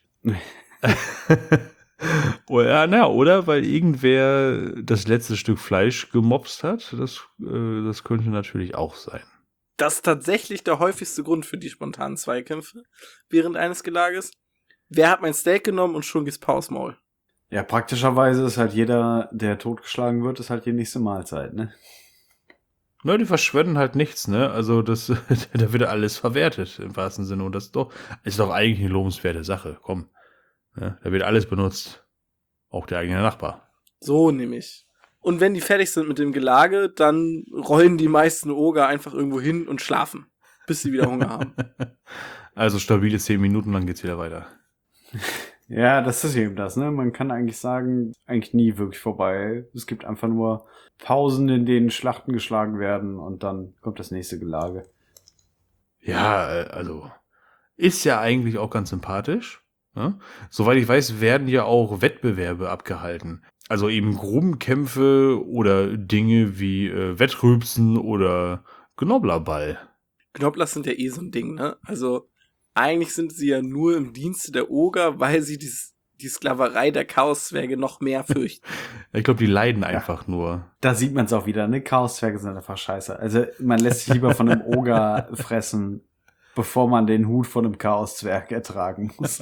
Oder, na, oder weil irgendwer das letzte Stück Fleisch gemopst hat. Das, äh, das könnte natürlich auch sein. Das ist tatsächlich der häufigste Grund für die spontanen Zweikämpfe während eines Gelages. Wer hat mein Steak genommen und schon gibt's Paus Maul? Ja, praktischerweise ist halt jeder, der totgeschlagen wird, ist halt die nächste Mahlzeit, ne? Na, die verschwenden halt nichts, ne? Also das, da wird alles verwertet im wahrsten Sinne. Und das ist doch, ist doch eigentlich eine lobenswerte Sache. Komm. Ja, da wird alles benutzt. Auch der eigene Nachbar. So nämlich. Und wenn die fertig sind mit dem Gelage, dann rollen die meisten Oger einfach irgendwo hin und schlafen, bis sie wieder Hunger haben. Also stabile zehn Minuten, dann geht's wieder weiter. Ja, das ist eben das, ne? Man kann eigentlich sagen, eigentlich nie wirklich vorbei. Es gibt einfach nur Pausen, in denen Schlachten geschlagen werden und dann kommt das nächste Gelage. Ja, äh, also ist ja eigentlich auch ganz sympathisch. Ne? Soweit ich weiß, werden ja auch Wettbewerbe abgehalten. Also eben Grubenkämpfe oder Dinge wie äh, Wettrübsen oder Knobblerball. Knobblers sind ja eh so ein Ding, ne? Also eigentlich sind sie ja nur im Dienste der Oger, weil sie die, die Sklaverei der Chaoszwerge noch mehr fürchten. Ich glaube, die leiden einfach nur. Da sieht man es auch wieder, ne? Chaoszwerge sind einfach scheiße. Also man lässt sich lieber von einem Oger fressen, bevor man den Hut von einem Chaoszwerg ertragen muss.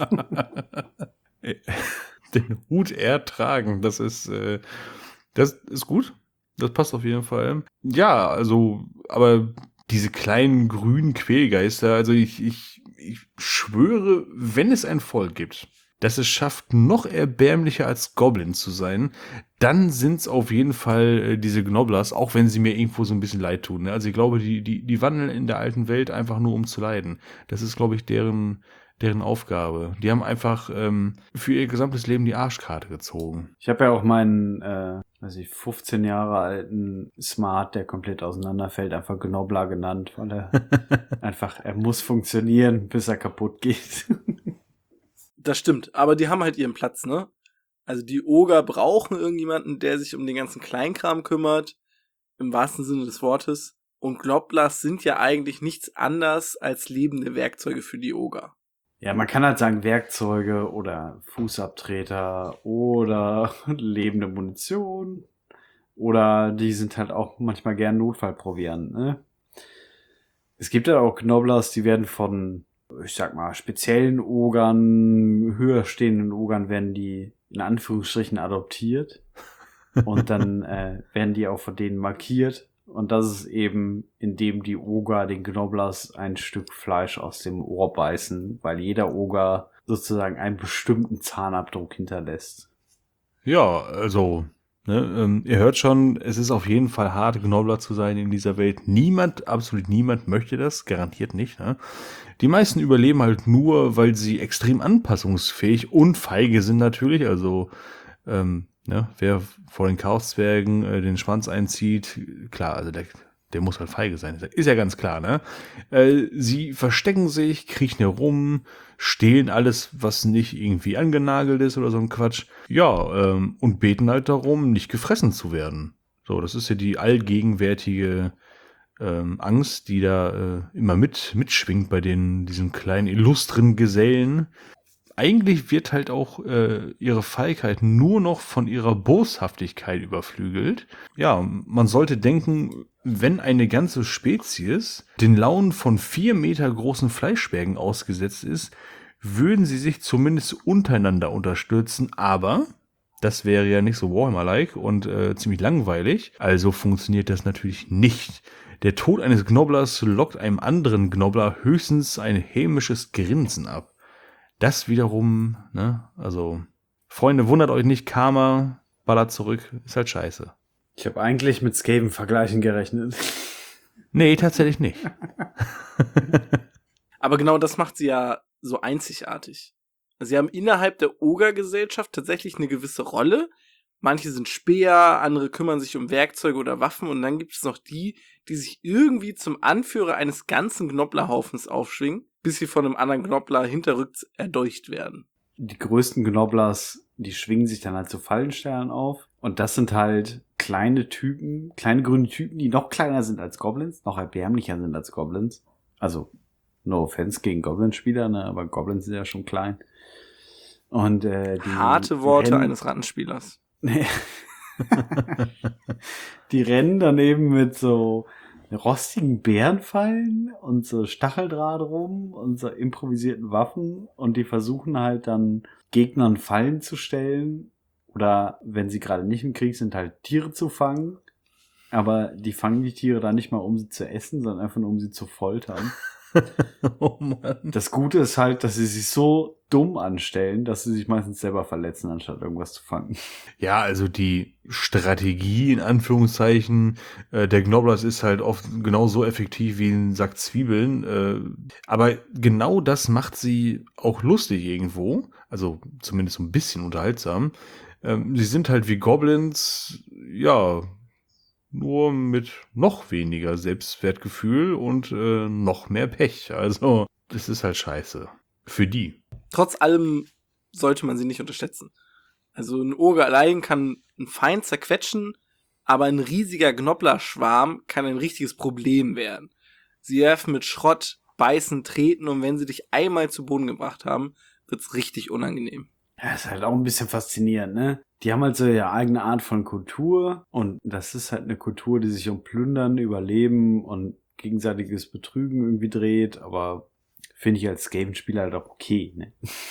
Den Hut ertragen, das ist, äh, das ist gut. Das passt auf jeden Fall. Ja, also, aber diese kleinen grünen Quälgeister, also ich, ich, ich schwöre, wenn es ein Volk gibt, das es schafft, noch erbärmlicher als Goblin zu sein, dann sind's auf jeden Fall äh, diese Gnobblers, auch wenn sie mir irgendwo so ein bisschen leid tun. Ne? Also ich glaube, die, die, die wandeln in der alten Welt einfach nur, um zu leiden. Das ist, glaube ich, deren, deren Aufgabe. Die haben einfach ähm, für ihr gesamtes Leben die Arschkarte gezogen. Ich habe ja auch meinen, äh, weiß ich, fünfzehn Jahre alten Smart, der komplett auseinanderfällt, einfach Gnobbler genannt, weil er einfach, er muss funktionieren, bis er kaputt geht. Das stimmt, aber die haben halt ihren Platz, ne? Also die Oger brauchen irgendjemanden, der sich um den ganzen Kleinkram kümmert, im wahrsten Sinne des Wortes. Und Gnobblers sind ja eigentlich nichts anderes als lebende Werkzeuge für die Oger. Ja, man kann halt sagen Werkzeuge oder Fußabtreter oder lebende Munition oder die sind halt auch manchmal gern Notfallproviant, ne? Es gibt ja auch Gnobblers, die werden von, ich sag mal, speziellen Ogern, höher stehenden Ogern werden die in Anführungsstrichen adoptiert und dann äh, werden die auch von denen markiert und das ist eben, indem die Oger den Gnobblers ein Stück Fleisch aus dem Ohr beißen, weil jeder Oger sozusagen einen bestimmten Zahnabdruck hinterlässt. Ja, also, ne, ähm, ihr hört schon, es ist auf jeden Fall hart, Gnobbler zu sein in dieser Welt. Niemand, absolut niemand möchte das, garantiert nicht. Ne? Die meisten überleben halt nur, weil sie extrem anpassungsfähig und feige sind natürlich. Also, ähm, ne, wer vor den Chaoszwergen äh, den Schwanz einzieht, klar, also der, der muss halt feige sein. Ist ja ganz klar, ne? Äh, sie verstecken sich, kriechen herum, stehlen alles, was nicht irgendwie angenagelt ist oder so ein Quatsch. Ja, ähm, und beten halt darum, nicht gefressen zu werden. So, das ist ja die allgegenwärtige ähm, Angst, die da äh, immer mit mitschwingt bei den diesen kleinen illustren Gesellen. Eigentlich wird halt auch äh, ihre Feigheit nur noch von ihrer Boshaftigkeit überflügelt. Ja, man sollte denken, wenn eine ganze Spezies den Launen von vier Meter großen Fleischbergen ausgesetzt ist, würden sie sich zumindest untereinander unterstützen, aber das wäre ja nicht so Warhammer-like und äh, ziemlich langweilig, also funktioniert das natürlich nicht. Der Tod eines Gnoblers lockt einem anderen Gnobler höchstens ein hämisches Grinsen ab. Das wiederum, ne, also, Freunde, wundert euch nicht, Karma ballert zurück, ist halt scheiße. Ich habe eigentlich mit Skaven-Vergleichen gerechnet. Nee, tatsächlich nicht. Aber genau das macht sie ja so einzigartig. Sie haben innerhalb der Oger-Gesellschaft tatsächlich eine gewisse Rolle. Manche sind Späher, andere kümmern sich um Werkzeuge oder Waffen und dann gibt es noch die, die sich irgendwie zum Anführer eines ganzen Gnoblerhaufens aufschwingen, bis sie von einem anderen Gnobler hinterrücks erdolcht werden. Die größten Gnoblers, die schwingen sich dann halt zu Fallensternen auf. Und das sind halt kleine Typen, kleine grüne Typen, die noch kleiner sind als Goblins, noch erbärmlicher sind als Goblins. Also, no offense gegen Goblin-Spieler, ne, aber Goblins sind ja schon klein. Und äh, die Harte Worte rennen, eines Rattenspielers. Die rennen daneben mit so rostigen Bärenfallen und so Stacheldraht rum und so improvisierten Waffen und die versuchen halt dann Gegnern Fallen zu stellen oder wenn sie gerade nicht im Krieg sind, halt Tiere zu fangen. Aber die fangen die Tiere dann nicht mal, um sie zu essen, sondern einfach nur, um sie zu foltern. Oh Mann. Das Gute ist halt, dass sie sich so dumm anstellen, dass sie sich meistens selber verletzen, anstatt irgendwas zu fangen. Ja, also die Strategie in Anführungszeichen äh, der Gnoblers ist halt oft genauso effektiv wie ein Sack Zwiebeln. Äh, aber genau das macht sie auch lustig irgendwo. Also zumindest so ein bisschen unterhaltsam. Ähm, sie sind halt wie Goblins, ja, nur mit noch weniger Selbstwertgefühl und äh, noch mehr Pech. Also das ist halt scheiße. Für die. Trotz allem sollte man sie nicht unterschätzen. Also ein Oger allein kann einen Feind zerquetschen, aber ein riesiger Gnobler-Schwarm kann ein richtiges Problem werden. Sie werfen mit Schrott, beißen, treten und wenn sie dich einmal zu Boden gebracht haben, wird's richtig unangenehm. Ja, ist halt auch ein bisschen faszinierend, ne? Die haben halt so ihre eigene Art von Kultur und das ist halt eine Kultur, die sich um Plündern, Überleben und gegenseitiges Betrügen irgendwie dreht, aber finde ich als Skaven-Spieler halt auch okay, ne?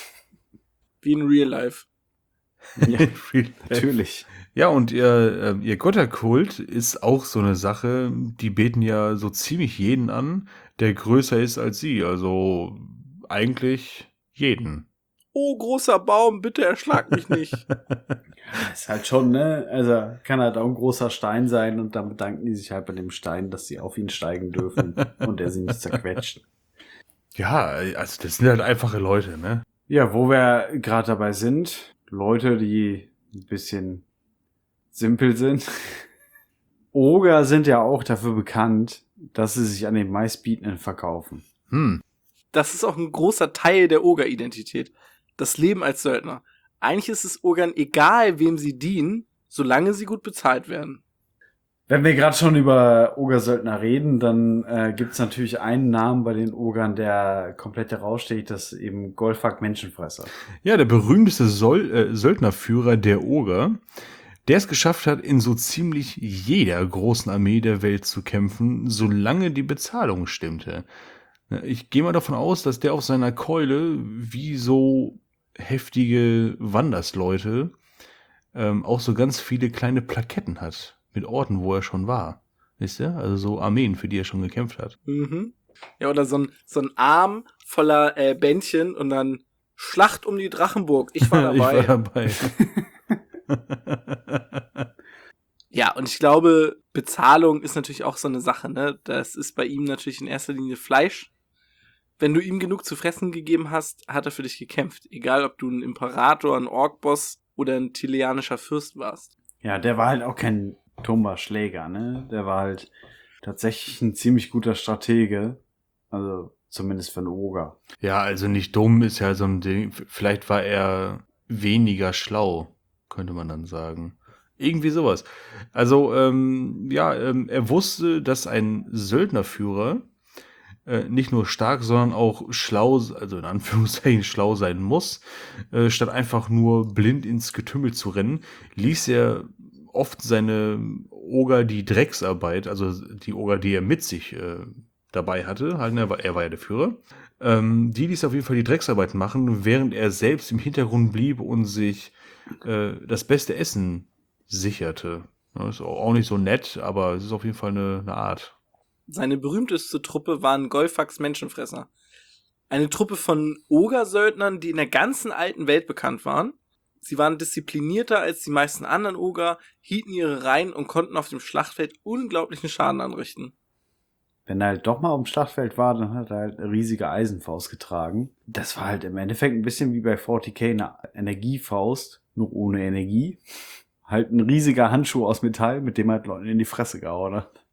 Wie in Real Life. Ja, natürlich. Ja, und ihr, äh, ihr Götterkult ist auch so eine Sache, die beten ja so ziemlich jeden an, der größer ist als sie, also eigentlich jeden. Oh, großer Baum, bitte erschlag mich nicht. Ist halt schon, ne? Also kann halt auch ein großer Stein sein und dann bedanken die sich halt bei dem Stein, dass sie auf ihn steigen dürfen und er sie nicht zerquetscht. Ja, also das sind halt einfache Leute, ne? Ja, wo wir gerade dabei sind, Leute, die ein bisschen simpel sind. Oger sind ja auch dafür bekannt, dass sie sich an den meistbietenden verkaufen. Hm. Das ist auch ein großer Teil der Oger-Identität. Das Leben als Söldner. Eigentlich ist es Ogern egal, wem sie dienen, solange sie gut bezahlt werden. Wenn wir gerade schon über Ogersöldner reden, dann äh, gibt's natürlich einen Namen bei den Ogern, der komplett heraussteht, das ist eben Golfak Menschenfresser. Ja, der berühmteste Sol äh, Söldnerführer der Oger, der es geschafft hat, in so ziemlich jeder großen Armee der Welt zu kämpfen, solange die Bezahlung stimmte. Ich gehe mal davon aus, dass der auf seiner Keule, wie so heftige Wandersleute, ähm, auch so ganz viele kleine Plaketten hat, mit Orten, wo er schon war. Wisst ihr? Also so Armeen, für die er schon gekämpft hat. Mhm. Ja, oder so ein, so ein Arm voller äh, Bändchen und dann Schlacht um die Drachenburg. Ich war dabei. Ich war dabei. Ja, und ich glaube, Bezahlung ist natürlich auch so eine Sache, ne? Das ist bei ihm natürlich in erster Linie Fleisch. Wenn du ihm genug zu fressen gegeben hast, hat er für dich gekämpft. Egal, ob du ein Imperator, ein Orkboss oder ein Tileanischer Fürst warst. Ja, der war halt auch kein tumber Schläger, ne? Der war halt tatsächlich ein ziemlich guter Stratege. Also zumindest für einen Oger. Ja, also nicht dumm ist ja so ein Ding. Vielleicht war er weniger schlau, könnte man dann sagen. Irgendwie sowas. Also, ähm, ja, ähm, er wusste, dass ein Söldnerführer äh, nicht nur stark, sondern auch schlau, also in Anführungszeichen schlau sein muss. Äh, statt einfach nur blind ins Getümmel zu rennen, ließ er oft seine Oger die Drecksarbeit, also die Oger, die er mit sich äh, dabei hatte, halt, er war, er war ja der Führer, ähm, die ließ auf jeden Fall die Drecksarbeit machen, während er selbst im Hintergrund blieb und sich äh, das beste Essen sicherte. Das ist auch nicht so nett, aber es ist auf jeden Fall eine, eine Art. Seine berühmteste Truppe waren Golfax Menschenfresser. Eine Truppe von Oger-Söldnern, die in der ganzen alten Welt bekannt waren. Sie waren disziplinierter als die meisten anderen Oger, hielten ihre Reihen und konnten auf dem Schlachtfeld unglaublichen Schaden anrichten. Wenn er halt doch mal auf dem Schlachtfeld war, dann hat er halt eine riesige Eisenfaust getragen. Das war halt im Endeffekt ein bisschen wie bei vierzig K eine Energiefaust, nur ohne Energie. Halt ein riesiger Handschuh aus Metall, mit dem er halt Leuten in die Fresse gehauen hat.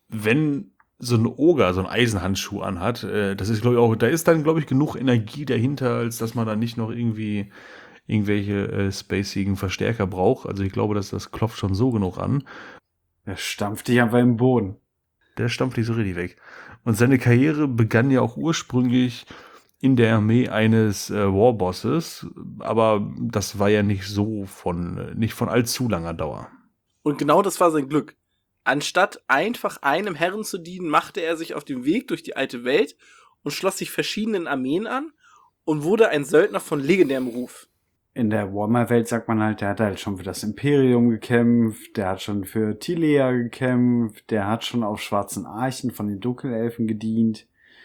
Wenn so ein Oger so einen Eisenhandschuh anhat, äh, das ist, glaube ich, auch, da ist dann, glaube ich, genug Energie dahinter, als dass man da nicht noch irgendwie irgendwelche äh, spacigen Verstärker braucht. Also ich glaube, dass das klopft schon so genug an. Er stampft dich einfach im Boden. Der stampft dich so richtig weg. Und seine Karriere begann ja auch ursprünglich in der Armee eines äh, Warbosses, aber das war ja nicht so von, nicht von allzu langer Dauer. Und genau das war sein Glück. Anstatt einfach einem Herren zu dienen, machte er sich auf den Weg durch die alte Welt und schloss sich verschiedenen Armeen an und wurde ein Söldner von legendärem Ruf. In der Warhammer-Welt sagt man halt, der hat halt schon für das Imperium gekämpft, der hat schon für Tilea gekämpft, der hat schon auf schwarzen Archen von den Dunkelelfen gedient.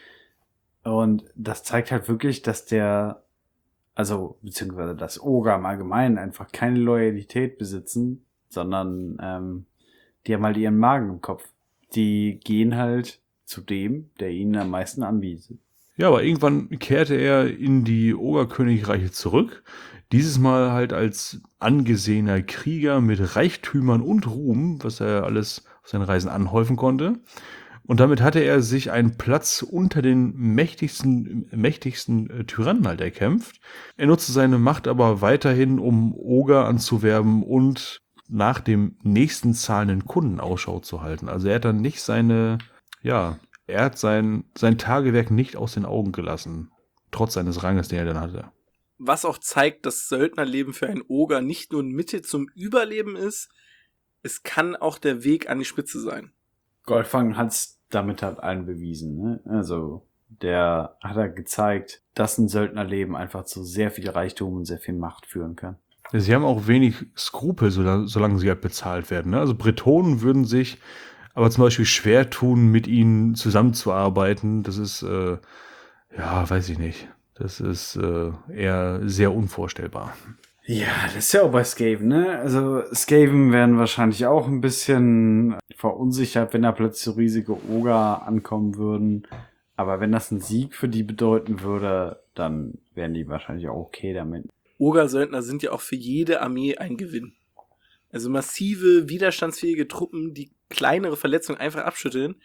Und das zeigt halt wirklich, dass der, also beziehungsweise das Oger im Allgemeinen einfach keine Loyalität besitzen, sondern ähm, die haben halt ihren Magen im Kopf. Die gehen halt zu dem, der ihnen am meisten anbietet. Ja, aber irgendwann kehrte er in die Ogerkönigreiche zurück. Dieses Mal halt als angesehener Krieger mit Reichtümern und Ruhm, was er alles auf seinen Reisen anhäufen konnte. Und damit hatte er sich einen Platz unter den mächtigsten, mächtigsten äh, Tyrannen halt erkämpft. Er nutzte seine Macht aber weiterhin, um Oger anzuwerben und nach dem nächsten zahlenden Kunden Ausschau zu halten. Also er hat dann nicht seine, ja, er hat sein, sein Tagewerk nicht aus den Augen gelassen, trotz seines Ranges, den er dann hatte. Was auch zeigt, dass Söldnerleben für einen Oger nicht nur ein Mittel zum Überleben ist, es kann auch der Weg an die Spitze sein. Goldfang hat's damit halt allen bewiesen, ne? Also, der hat er gezeigt, dass ein Söldnerleben einfach zu sehr viel Reichtum und sehr viel Macht führen kann. Sie haben auch wenig Skrupel, solange sie halt bezahlt werden, ne? Also Bretonen würden sich aber zum Beispiel schwer tun, mit ihnen zusammenzuarbeiten. Das ist, äh, ja, weiß ich nicht. Das ist äh, eher sehr unvorstellbar. Ja, das ist ja auch bei Skaven, ne? Also Skaven werden wahrscheinlich auch ein bisschen verunsichert, wenn da plötzlich so riesige Oger ankommen würden. Aber wenn das ein Sieg für die bedeuten würde, dann wären die wahrscheinlich auch okay damit. Oger-Söldner sind ja auch für jede Armee ein Gewinn. Also massive, widerstandsfähige Truppen, die kleinere Verletzungen einfach abschütteln,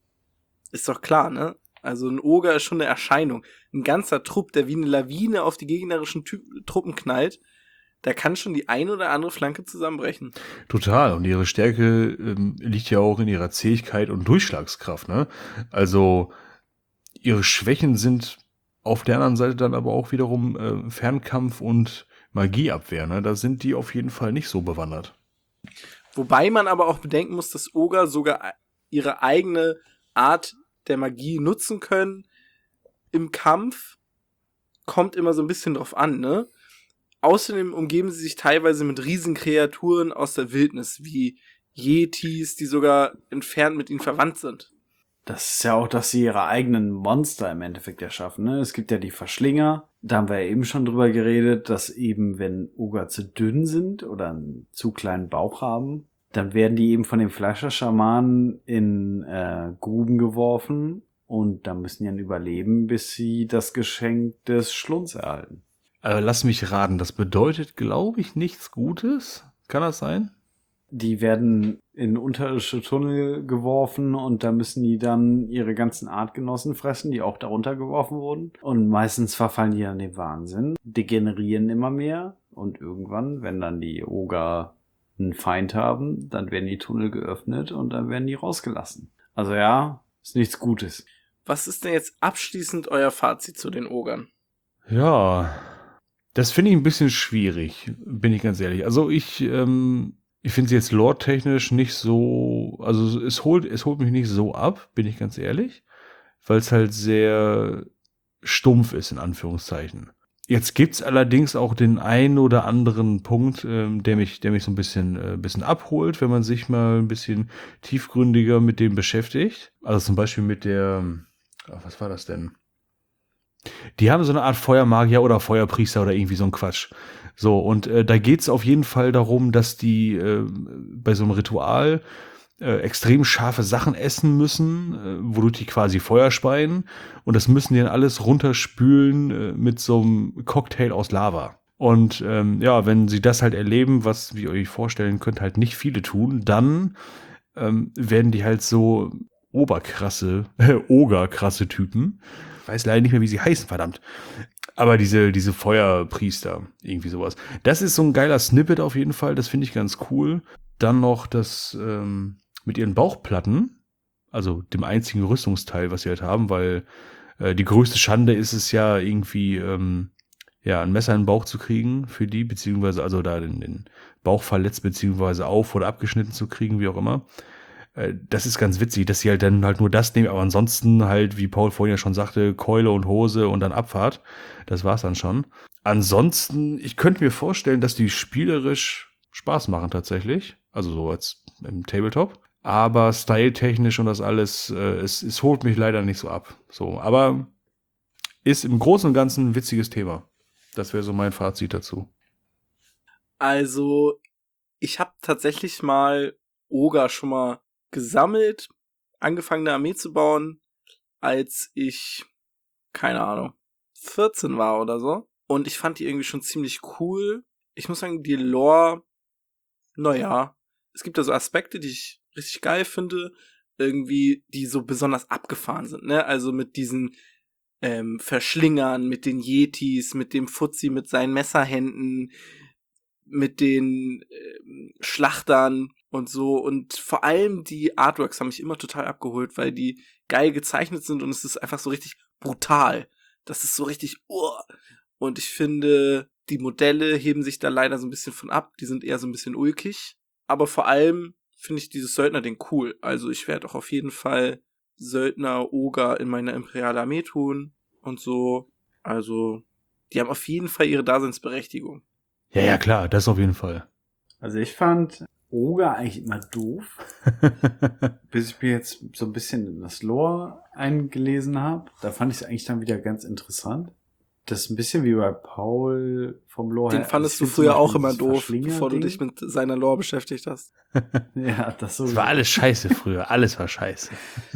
ist doch klar, ne? Also ein Oger ist schon eine Erscheinung. Ein ganzer Trupp, der wie eine Lawine auf die gegnerischen Ty- Truppen knallt, da kann schon die ein oder andere Flanke zusammenbrechen. Total. Und ihre Stärke ähm, liegt ja auch in ihrer Zähigkeit und Durchschlagskraft, ne? Also ihre Schwächen sind auf der anderen Seite dann aber auch wiederum äh, Fernkampf und Magieabwehr, ne? Da sind die auf jeden Fall nicht so bewandert. Wobei man aber auch bedenken muss, dass Oger sogar ihre eigene Art der Magie nutzen können im Kampf. Kommt immer so ein bisschen drauf an, ne? Außerdem umgeben sie sich teilweise mit Riesenkreaturen aus der Wildnis, wie Yetis, die sogar entfernt mit ihnen verwandt sind. Das ist ja auch, dass sie ihre eigenen Monster im Endeffekt erschaffen, ne? Es gibt ja die Verschlinger. Da haben wir ja eben schon drüber geredet, dass eben, wenn Oger zu dünn sind oder einen zu kleinen Bauch haben, dann werden die eben von den Fleischerschamanen in äh, Gruben geworfen und da müssen die dann überleben, bis sie das Geschenk des Schlunds erhalten. Aber lass mich raten, das bedeutet, glaube ich, nichts Gutes. Kann das sein? Die werden in unterirdische Tunnel geworfen und da müssen die dann ihre ganzen Artgenossen fressen, die auch darunter geworfen wurden. Und meistens verfallen die an den Wahnsinn, degenerieren immer mehr und irgendwann, wenn dann die Oger einen Feind haben, dann werden die Tunnel geöffnet und dann werden die rausgelassen. Also ja, ist nichts Gutes. Was ist denn jetzt abschließend euer Fazit zu den Ogern? Ja, das finde ich ein bisschen schwierig, bin ich ganz ehrlich. Also ich, ähm, ich finde sie jetzt lore-technisch nicht so, also es holt, es holt mich nicht so ab, bin ich ganz ehrlich, weil es halt sehr stumpf ist, in Anführungszeichen. Jetzt gibt's allerdings auch den einen oder anderen Punkt, ähm, der mich, der mich so ein bisschen, äh, bisschen abholt, wenn man sich mal ein bisschen tiefgründiger mit dem beschäftigt. Also zum Beispiel mit der, ach, was war das denn? Die haben so eine Art Feuermagier oder Feuerpriester oder irgendwie so ein Quatsch. So, und äh, da geht's auf jeden Fall darum, dass die äh, bei so einem Ritual äh, extrem scharfe Sachen essen müssen, äh, wodurch die quasi Feuer speien. Und das müssen die dann alles runterspülen äh, mit so einem Cocktail aus Lava. Und ähm, ja, wenn sie das halt erleben, was, wie ihr euch vorstellen könnt, halt nicht viele tun, dann ähm, werden die halt so oberkrasse, äh, ogerkrasse Typen. Ich weiß leider nicht mehr, wie sie heißen, verdammt. Aber diese, diese Feuerpriester, irgendwie sowas. Das ist so ein geiler Snippet auf jeden Fall, das finde ich ganz cool. Dann noch das ähm, mit ihren Bauchplatten, also dem einzigen Rüstungsteil, was sie halt haben, weil äh, die größte Schande ist es ja irgendwie, ähm, ja, ein Messer in den Bauch zu kriegen für die, beziehungsweise also da den, den Bauch verletzt, beziehungsweise auf- oder abgeschnitten zu kriegen, wie auch immer. Das ist ganz witzig, dass sie halt dann halt nur das nehmen, aber ansonsten halt, wie Paul vorhin ja schon sagte, Keule und Hose und dann Abfahrt. Das war's dann schon. Ansonsten, ich könnte mir vorstellen, dass die spielerisch Spaß machen tatsächlich. Also so als im Tabletop. Aber styletechnisch und das alles, äh, es, es holt mich leider nicht so ab. So, aber ist im Großen und Ganzen ein witziges Thema. Das wäre so mein Fazit dazu. Also, ich habe tatsächlich mal Oger schon mal gesammelt, angefangen eine Armee zu bauen, als ich, keine Ahnung, vierzehn war oder so. Und ich fand die irgendwie schon ziemlich cool. Ich muss sagen, die Lore, naja, es gibt da so Aspekte, die ich richtig geil finde, irgendwie, die so besonders abgefahren sind, ne? Also mit diesen ähm, Verschlingern, mit den Yetis, mit dem Fuzzi mit seinen Messerhänden, mit den äh, Schlachtern und so. Und vor allem die Artworks haben mich immer total abgeholt, weil die geil gezeichnet sind und es ist einfach so richtig brutal. Das ist so richtig, uh. Und ich finde, die Modelle heben sich da leider so ein bisschen von ab. Die sind eher so ein bisschen ulkig. Aber vor allem finde ich dieses Söldner-Ding cool. Also ich werde auch auf jeden Fall Söldner-Oger in meiner Imperiale Armee tun und so. Also die haben auf jeden Fall ihre Daseinsberechtigung. Ja, ja, klar, das auf jeden Fall. Also ich fand Oger eigentlich immer doof, bis ich mir jetzt so ein bisschen in das Lore eingelesen habe. Da fand ich es eigentlich dann wieder ganz interessant. Das ist ein bisschen wie bei Paul vom Lore Den her. fandest Also du früher auch immer dieses doof, bevor du Verschlinger-Ding. dich mit seiner Lore beschäftigt hast. Ja, das so. Es war alles scheiße früher, alles war scheiße.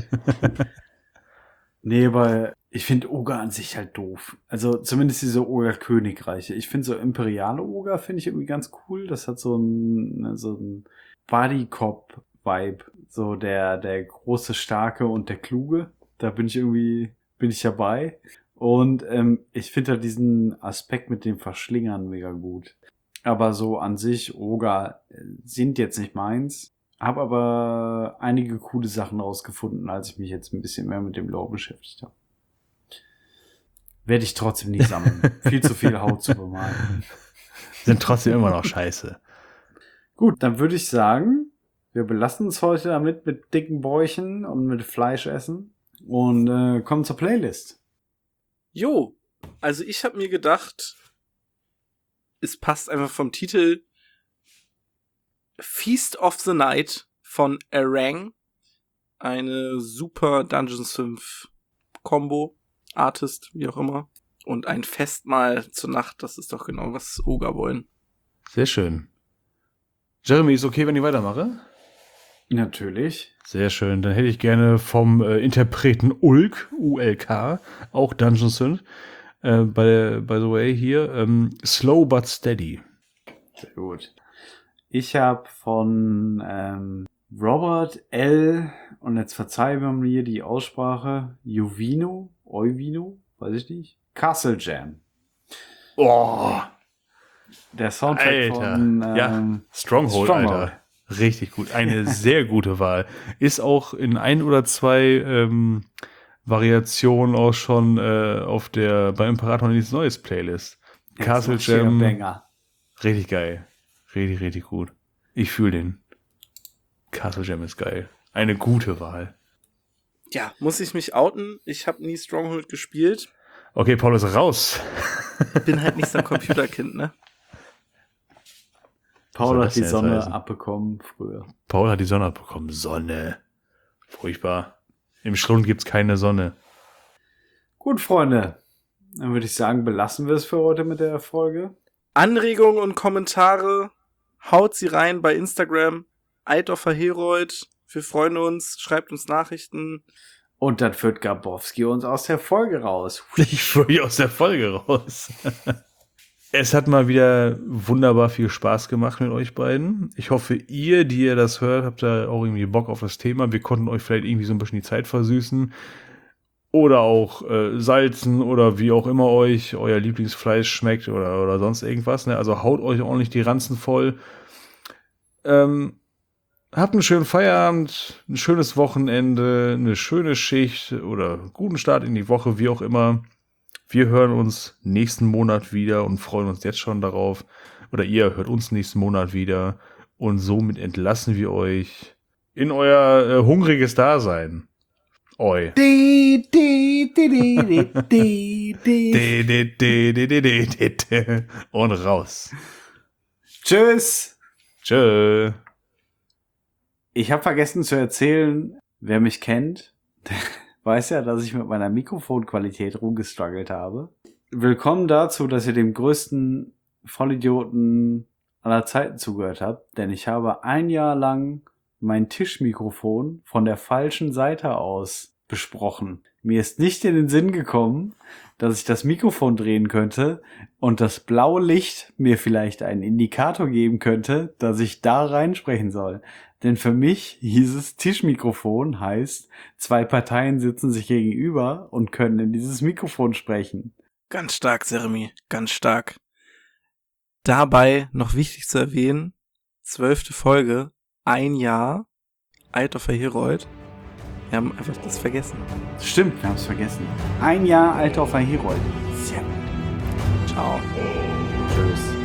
Nee, aber ich finde Oger an sich halt doof. Also zumindest diese Oger-Königreiche. Ich finde so imperiale Oger finde ich irgendwie ganz cool. Das hat so ein, so ein Buddy-Cop-Vibe. So der, der große, starke und der kluge. Da bin ich irgendwie, bin ich dabei. Und ähm, ich finde halt diesen Aspekt mit den Verschlingern mega gut. Aber so an sich, Oger sind jetzt nicht meins. Habe aber einige coole Sachen rausgefunden, als ich mich jetzt ein bisschen mehr mit dem Lore beschäftigt habe. Werde ich trotzdem nicht sammeln. Viel zu viel Haut zu bemalen. Sind trotzdem immer noch scheiße. Gut, dann würde ich sagen, wir belassen uns heute damit mit dicken Bäuchen und mit Fleisch essen und äh, kommen zur Playlist. Jo, also ich habe mir gedacht, es passt einfach vom Titel Feast of the Night von Erang. Eine super Dungeons fünf Combo, Artist, wie auch immer. Und ein Festmahl zur Nacht, das ist doch genau, was Oger wollen. Sehr schön. Jeremy, ist okay, wenn ich weitermache? Natürlich. Sehr schön. Dann hätte ich gerne vom äh, Interpreten Ulk, U L K, auch Dungeons fünf, äh, by, by the way hier, ähm, Slow but Steady. Sehr gut. Ich habe von ähm, Robert L. und jetzt verzeihen mir die Aussprache, Juvino, Euvino, weiß ich nicht, Castle Jam. Oh, Der Soundtrack Alter. von ähm, Ja, Stronghold, Stronghold. Alter. Richtig gut. Eine sehr gute Wahl. Ist auch in ein oder zwei ähm, Variationen auch schon äh, auf der bei Imperator nichts Neues Playlist. Castle Jam. Banger. Richtig geil. Richtig, richtig gut. Ich fühle den. Castle Jam ist geil. Eine gute Wahl. Ja, muss ich mich outen? Ich habe nie Stronghold gespielt. Okay, Paul ist raus. Bin halt nicht so ein Computerkind, ne? Paul Was hat soll die das denn Sonne jetzt heißen? abbekommen früher. Paul hat die Sonne abbekommen. Sonne. Furchtbar. Im Schlund gibt's keine Sonne. Gut, Freunde. Dann würde ich sagen, belassen wir es für heute mit der Folge. Anregungen und Kommentare, haut sie rein bei Instagram, Eidorfer Herold. Wir freuen uns, schreibt uns Nachrichten. Und dann führt Gabowski uns aus der Folge raus. Ich führe aus der Folge raus. Es hat mal wieder wunderbar viel Spaß gemacht mit euch beiden. Ich hoffe, ihr, die ihr das hört, habt da auch irgendwie Bock auf das Thema. Wir konnten euch vielleicht irgendwie so ein bisschen die Zeit versüßen. Oder auch äh, salzen oder wie auch immer euch euer Lieblingsfleisch schmeckt oder, oder sonst irgendwas. Ne? Also haut euch ordentlich die Ranzen voll. Ähm, habt einen schönen Feierabend, ein schönes Wochenende, eine schöne Schicht oder guten Start in die Woche, wie auch immer. Wir hören uns nächsten Monat wieder und freuen uns jetzt schon darauf. Oder ihr hört uns nächsten Monat wieder. Und somit entlassen wir euch in euer äh, hungriges Dasein. Oi. Di, di, di, di, di, di. De, de, de, de, de, de, de, de. Und raus. Tschüss. Tschö. Ich habe vergessen zu erzählen, wer mich kennt, weiß ja, dass ich mit meiner Mikrofonqualität rumgestruggelt habe. Willkommen dazu, dass ihr dem größten Vollidioten aller Zeiten zugehört habt, denn ich habe ein Jahr lang mein Tischmikrofon von der falschen Seite aus besprochen. Mir ist nicht in den Sinn gekommen, dass ich das Mikrofon drehen könnte und das blaue Licht mir vielleicht einen Indikator geben könnte, dass ich da reinsprechen soll. Denn für mich hieß es, Tischmikrofon heißt, zwei Parteien sitzen sich gegenüber und können in dieses Mikrofon sprechen. Ganz stark, Jeremy, ganz stark. Dabei noch wichtig zu erwähnen, zwölfte Folge, ein Jahr, Eidorfer Herold. Wir haben einfach das vergessen. Stimmt, wir haben es vergessen. Ein Jahr Eidorfer Herold. Sehr gut. Ciao. Tschüss.